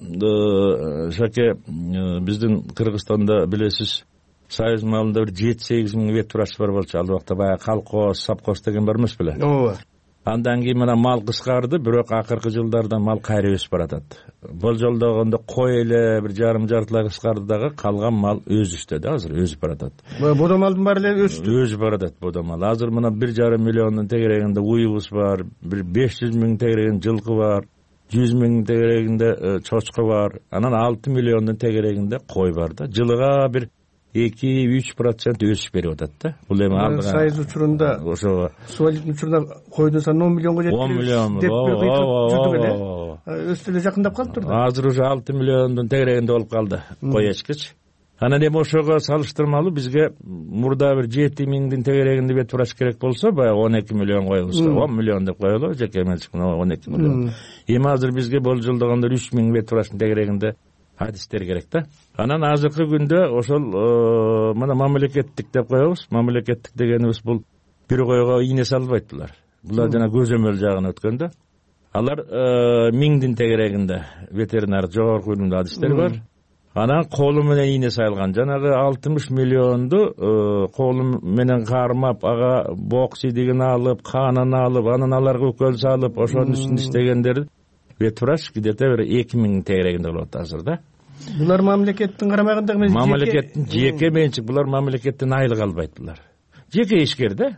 Шаке биздин Кыргызстанда билесиз, союз малында бир 7-8 миң вет врач бар болчу. Ал убакта баягы колхоз, совхоз деген бар эмес беле? Ооба. Андан кийин мына мал кыскарды, бирок акыркы жылдарда мал кайра өсүп баратат. Болжолдогондо кой эле бир жартылай кыскарды дагы, калган мал өсүштө да, азыр өсүп баратат. Бодо малдын баары эле өстү. Өсүп баратат бодо мал. Азыр мына 1,5 миллиондун тегерегинде уюбуз бар, бир 500 миң тегерегинде жылкы бар, 100 миң тегерегинде чочко бар, анан 6 миллиондун тегерегинде кой бар да. Жылыга бир 2-3% өсүш берип атат да. Бул эми алдыга сайыз учурунда ошого суалиттин учурунда койдун саны 10 миллионго жетти. 10 миллион деп жүрдүк эле. Өстү эле жакындап калыптыр да. Азыр уже 6 миллиондун тегерегинде болуп калды кой эчкич. Анан эми ошого салыштырмалуу бизге мурда бир 7 миңдин тегерегинде вет врач керек болсо, баягы 12 миллион коебузга, 10 миллион деп коелу, жеке менчик 12 миллион. Эми азыр бизге болжолдогондо 3 миң вет врачтын тегерегинде адистер керек да. Анан азыркы күндө ошол мына мамлекеттик деп коебуз. Мамлекеттик дегенибиз бул бир койго ийне салбайт булар. Булар жана көзөмөл жагына өткөндө. Алар 1000дин тегерегинде ветеринар жогорку билимдүү адистер бар. Анан колу менен ийне сайылган. Жанагы 60 миллионду колу менен кармап, ага бок сидигин алып, канын алып, анан аларга укол салып, ошонун үстүндө иштегендер вет врач где-то бир 2000 тегерегинде болот азыр да. Булар мамлекеттин карамагында эмес, мамлекеттин жеке менчик, булар мамлекеттен айлык албайт булар. Жеке ишкер да.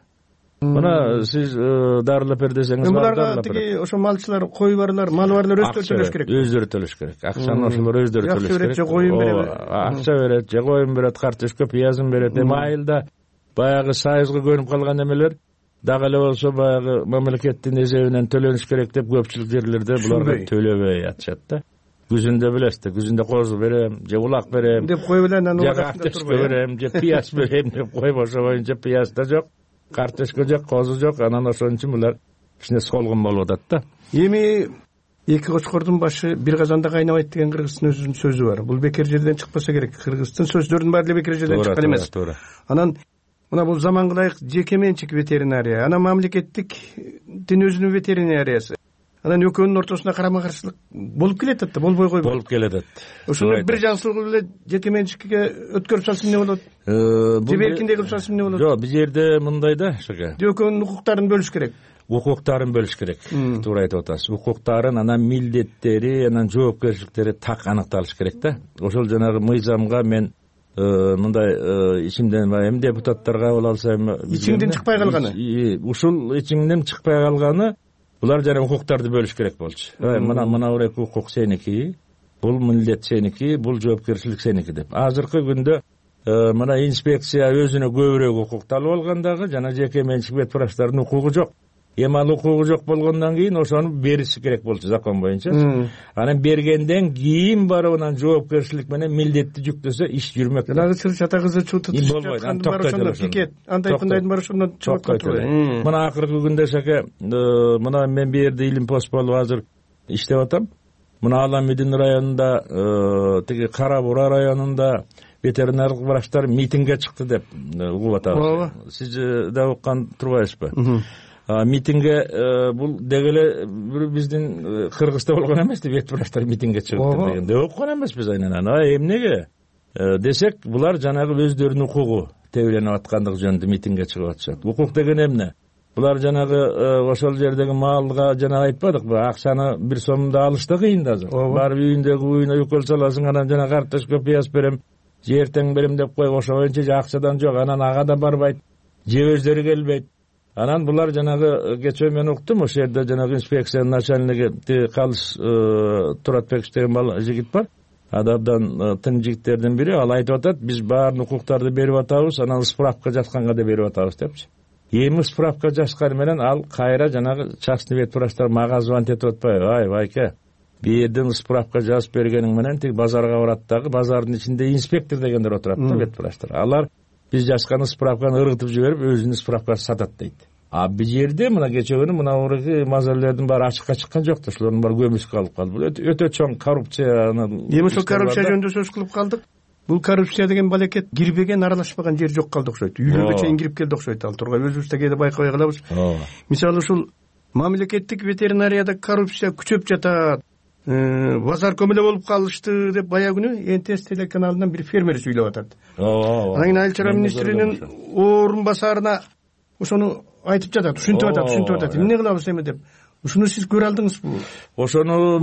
Мына сиз дарылап бер десеңиз, буларга тиги ошо малчылар, кой барлар, мал барлар өздөрү төлөш керек. Өздөрү төлөш керек. Акчаны ошолор өздөрү төлөш керек. Акча коюн берет. Акча берет, же коюн берет, картошка, пиязын берет. Эми айылда баягы сайызга көнүп калган эмелер дагы эле болсо баягы мамлекеттин эсебинен төлөнүш керек деп көпчүлүк жерлерде буларга төлөбөй атышат да. Күзүндө билесиз, күзүндө козу берем, же улак берем деп коюп эле анан картошка берем, же пияз берем деп коюп, ошо боюнча пияз да жок, картошка жок, козу жок, анан ошон үчүн булар кичине солгун болуп атат да. Эми эки кочкордун башы бир казанда кайнабайт деген кыргыздын өзүнүн сөзү бар. Бул бекер жерден чыкпаса керек. Кыргыздын сөздөрүнүн баары эле бекер жерден чыккан эмес. Анан мына бул заманга ылайык жеке менчик ветеринария, анан мамлекеттиктин өзүнүн ветеринариясы. Анан экөөнүн ортосунда карама каршылык болуп келатат да, болбой койбойт. Болуп келатат. Ошону бир жакшылыгы эле жеке менчикке өткөрүп салса эмне болот? Же эркиндей кылып салса эмне болот? Жок, бул жерде мындай да, Шаке. Экөөнүн укуктарын бөлүш керек. Укуктарын бөлүш керек. Туура айтып атасыз. Укуктарын, анан милдеттери, анан жоопкерчиликтери так аныкталыш керек да. Ошол жанагы мыйзамга мен мындай ичимден эми депутаттар кабыл алса эми ичиңден чыкпай калганы. Ушул ичиңден чыкпай калганы булар жана укуктарды бөлүш керек болчу. Мына бир укук сеники, бул милдет сеники, бул жоопкерчилик сеники деп. Азыркы күндө мына инспекция өзүнө көбүрөөк укукту алып алган дагы жана жеке менчик бет врачтардын укугу жок. Эми ал укугу жок болгондон кийин ошону бериши керек болчу закон боюнча. Анан бергенден кийин барып анан жоопкерчилик менен милдетти жүктөсө иш жүрмөк. Жанагы чата кызы чутуп пикет андай кындайдын бар ошондон чыгып калды. Мына акыркы күндө шаке мына мен бу жерде Илим пост болуп азыр иштеп атам. Мына Аламидин районунда тиги Кара Бура районунда ветеринарлык врачтар митингге чыкты деп угуп атабыз. Сиз да уккан турбайсызбы? Митингге бул дегеле биздин Кыргызда болгон эмес деп вет врачтар митингге чыгып дегенде уккан эмеспиз айнан. Эмнеге десек, булар жанагы өздөрүнүн укугу тебеленип аткандыгы жөнүндө митингге чыгып атышат. Укук деген эмне? Булар жанагы ошол жердеги малга жана айтпадыкпы, акчаны 1 сомдо алыш да кыйын да. Барып үйүндөгү уюна өкөл саласың, анан жана карточка пияз берем, жертең берем деп коюп ошо боюнча акчадан жок, анан ага да барбайт, же өздөрү келбейт. Анан булар жанагы кечээ мен уктум, ошол жерде жанагы инспекциянын начальниги Калыс Туратбек деген жигит бар. Адабдан тың жигиттердин бири, ал айтып атат, биз баарын укуктарды берип атабыз, анан справка жатканга да берип атабыз депчи. Эми справка жатканы менен ал кайра жанагы частный вет врачтар мага звонить этип атпайбы? Ай, байке, бу жерден справка жазып бергениң менен тиги базарга барат дагы, базардын ичинде инспектор дегендер отурат да вет врачтар. Алар биз жазган справканы ыргытып жиберип, өзүнүн справкасын сатат дейт. Бу жерде мына кечээ күнү мына урыгы мазалелердин баары ачыкка чыккан жок да, ошолордун баары көмүскө алып калды. Бул өтө чоң коррупция. Эми ошол коррупция жөнүндө сөз кылып калдык. Бул коррупция деген балекет кирбеген, аралашпаган жер жок калды окшойт. Үйлөргө чейин кирип келди окшойт. Ал тургай өзүбүз да кээде байкабай калабыз. Мисалы ушул мамлекеттик ветеринарияда коррупция күчөп жатат. Базар көмөлө болуп калышты деп баягы күнү НТС телеканалынан бир фермер сүйлөп атат. Анан кийин Айыл чарба министринин орун басарына ошону айтып жатат, түшүнтүп атат. Эмне кылабыз эми деп. Ушуну сиз көрө алдыңызбы? Ошону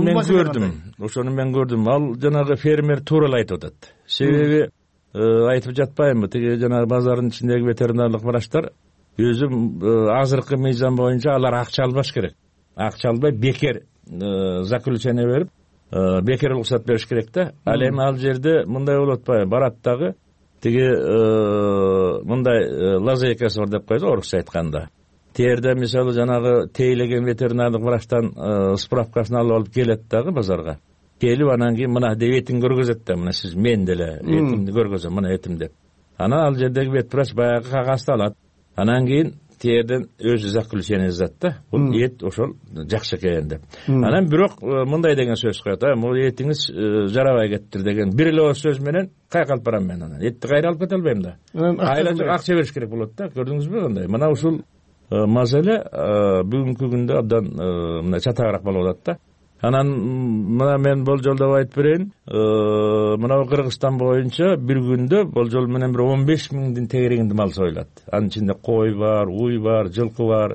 мен көрдүм. Ал жанагы фермер туура айтып атат. Себеби айтып жатпайбы, тиги жанагы базардын ичиндеги ветеринарлык врачтар өзү азыркы мыйзам боюнча алар акча албаш керек. Акча албай бекер заключение берип, бекер уруксат бериш керек да. Ал эми ал жерде мындай болуп атпайбы? Барат дагы тиги мындай лазейкасы бар деп коет, орусча айтканда. Терде мисалы жанагы тейлеген ветеринарлык врачтан справкасын алып келет дагы базарга. Келип анан кийин мына деп этин көргөзөт да, мына сиз мен деле этимди көргөзөм, мына этим деп. Анан ал жердеги вет врач баягы кагазды алат. Анан кийин терден өзү заключение жазат да. Бул эт ошол жакшы экен деп. Анан бирок мындай деген сөз коет, бул этиңиз жарабай кеттир деген бир эле сөз менен кайка алып барам мен анан. Этти кайра алып кете албайм да. Айла акча бериш керек болот да. Көрдүңүзбү кандай? Мына ушул мазале бүгүнкү күндө абдан мына чатагыраак болуп атат да. Анан мына мен болжолдоп айтып берейин. Мына Кыргызстан боюнча бир күндө болжол менен бир 15 миңдин тегерегинде мал союлат. Анын ичинде кой бар, уй бар, жылкы бар.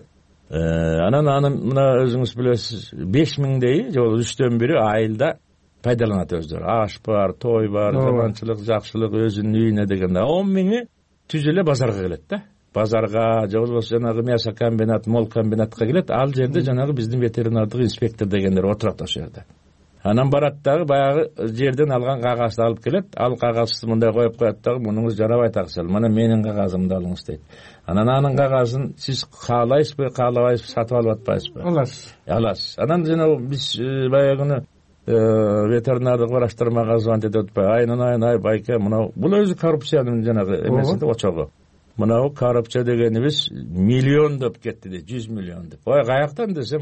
Анан мына өзүңүз билесиз, 5 миңдей же 3төн бири айылда пайдаланат өздөрү. Аш бар, той бар, жаманчылык, жакшылык өзүнүн үйүнө дегенде 10 миңи түз эле базарга келет да. Базарга же болбосо жанагы мясо комбинат, мол комбинатка келет. Ал жерде жанагы биздин ветеринардык инспектор дегендер отурат ошол жерде. Анан барат дагы баягы жерден алган кагазды алып келет. Ал кагазды мындай коюп коет дагы, мунуңуз жарабай таксыл, мына менин кагазымды алыңыз дейт. Анан анын кагазын сиз каалайсызбы, каалабайсызбы, сатып алып атпайсызбы? Аласыз. Анан жана биз баягы ветеринардык врачтар мага звонить этип атпайбы? Ай байке, мына бул өзү коррупциянын жанагы эмеси да, очогу. Мына коррупция дегенибиз миллиондоп кетти де, 100 миллион деп. Ой, каяктан десем,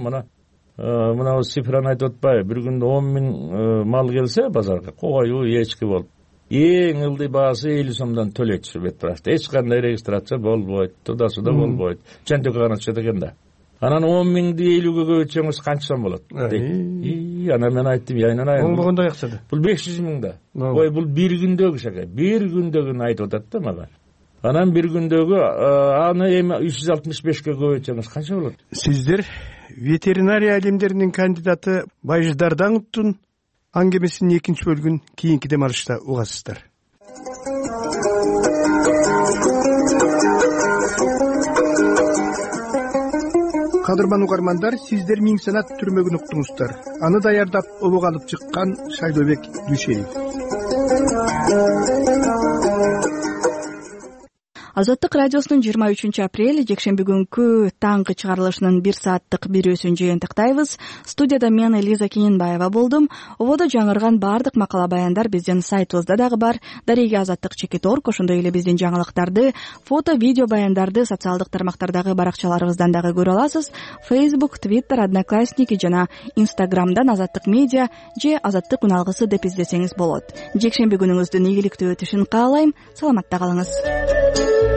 мына цифраны айтып атпайбы? Бир күндө 10 миң мал келсе базарга, кою, эчки болуп, эң ылдый баасы 50 сомдон төлөйт вет врачта. Эч кандай регистрация болбойт, туда-суда болбойт. Чөнтөккө гана түшөт экен да. Анан 10 миңди 50ге көбөйтсөңүз канча сом болот? Анан мен айттым, айнанай. Оңбогондой акчада. Бул 500 миң да. Ой, бул бир күндөгү шака. Бир күндөгүн айтып атат да мага. Анан бир күндөгү аны эми 365ке көбөйтсөңүз канча болот? Сиздер ветеринария илимдеринин кандидаты Байыш Дардановдун аңгемесинин экинчи бөлүгүн кийинки демалышта угасыздар. кадырман угармандар, сиздер Миң Санат түрмөгүн уктуңуздар. Аны даярдап улуга алып чыккан Шайдобек Дүйшеев. Азаттык радиосунун 23 апрель жекшемби күнкү таңкы чыгарылышынын 1 сааттык берүүсүн жыйынтыктайбыз. Студияда мен Элиза Кененбаева болдум. Ободо жаңырган баардык макала баяндар биздин сайтыбызда дагы бар. Дареги Азаттык.org, ошондой эле биздин жаңылыктарды, фото, видео баяндарды социалдык тармактардагы баракчаларыбыздан дагы көрө аласыз. Facebook, Twitter, Одноклассники жана Instagram'дан Азаттык медиа же Азаттык уналгысы деп издесеңиз болот. Жекшемби күнүңүздүн ийгиликтүү өтүшүн каалайм. Саламатта калыңыз.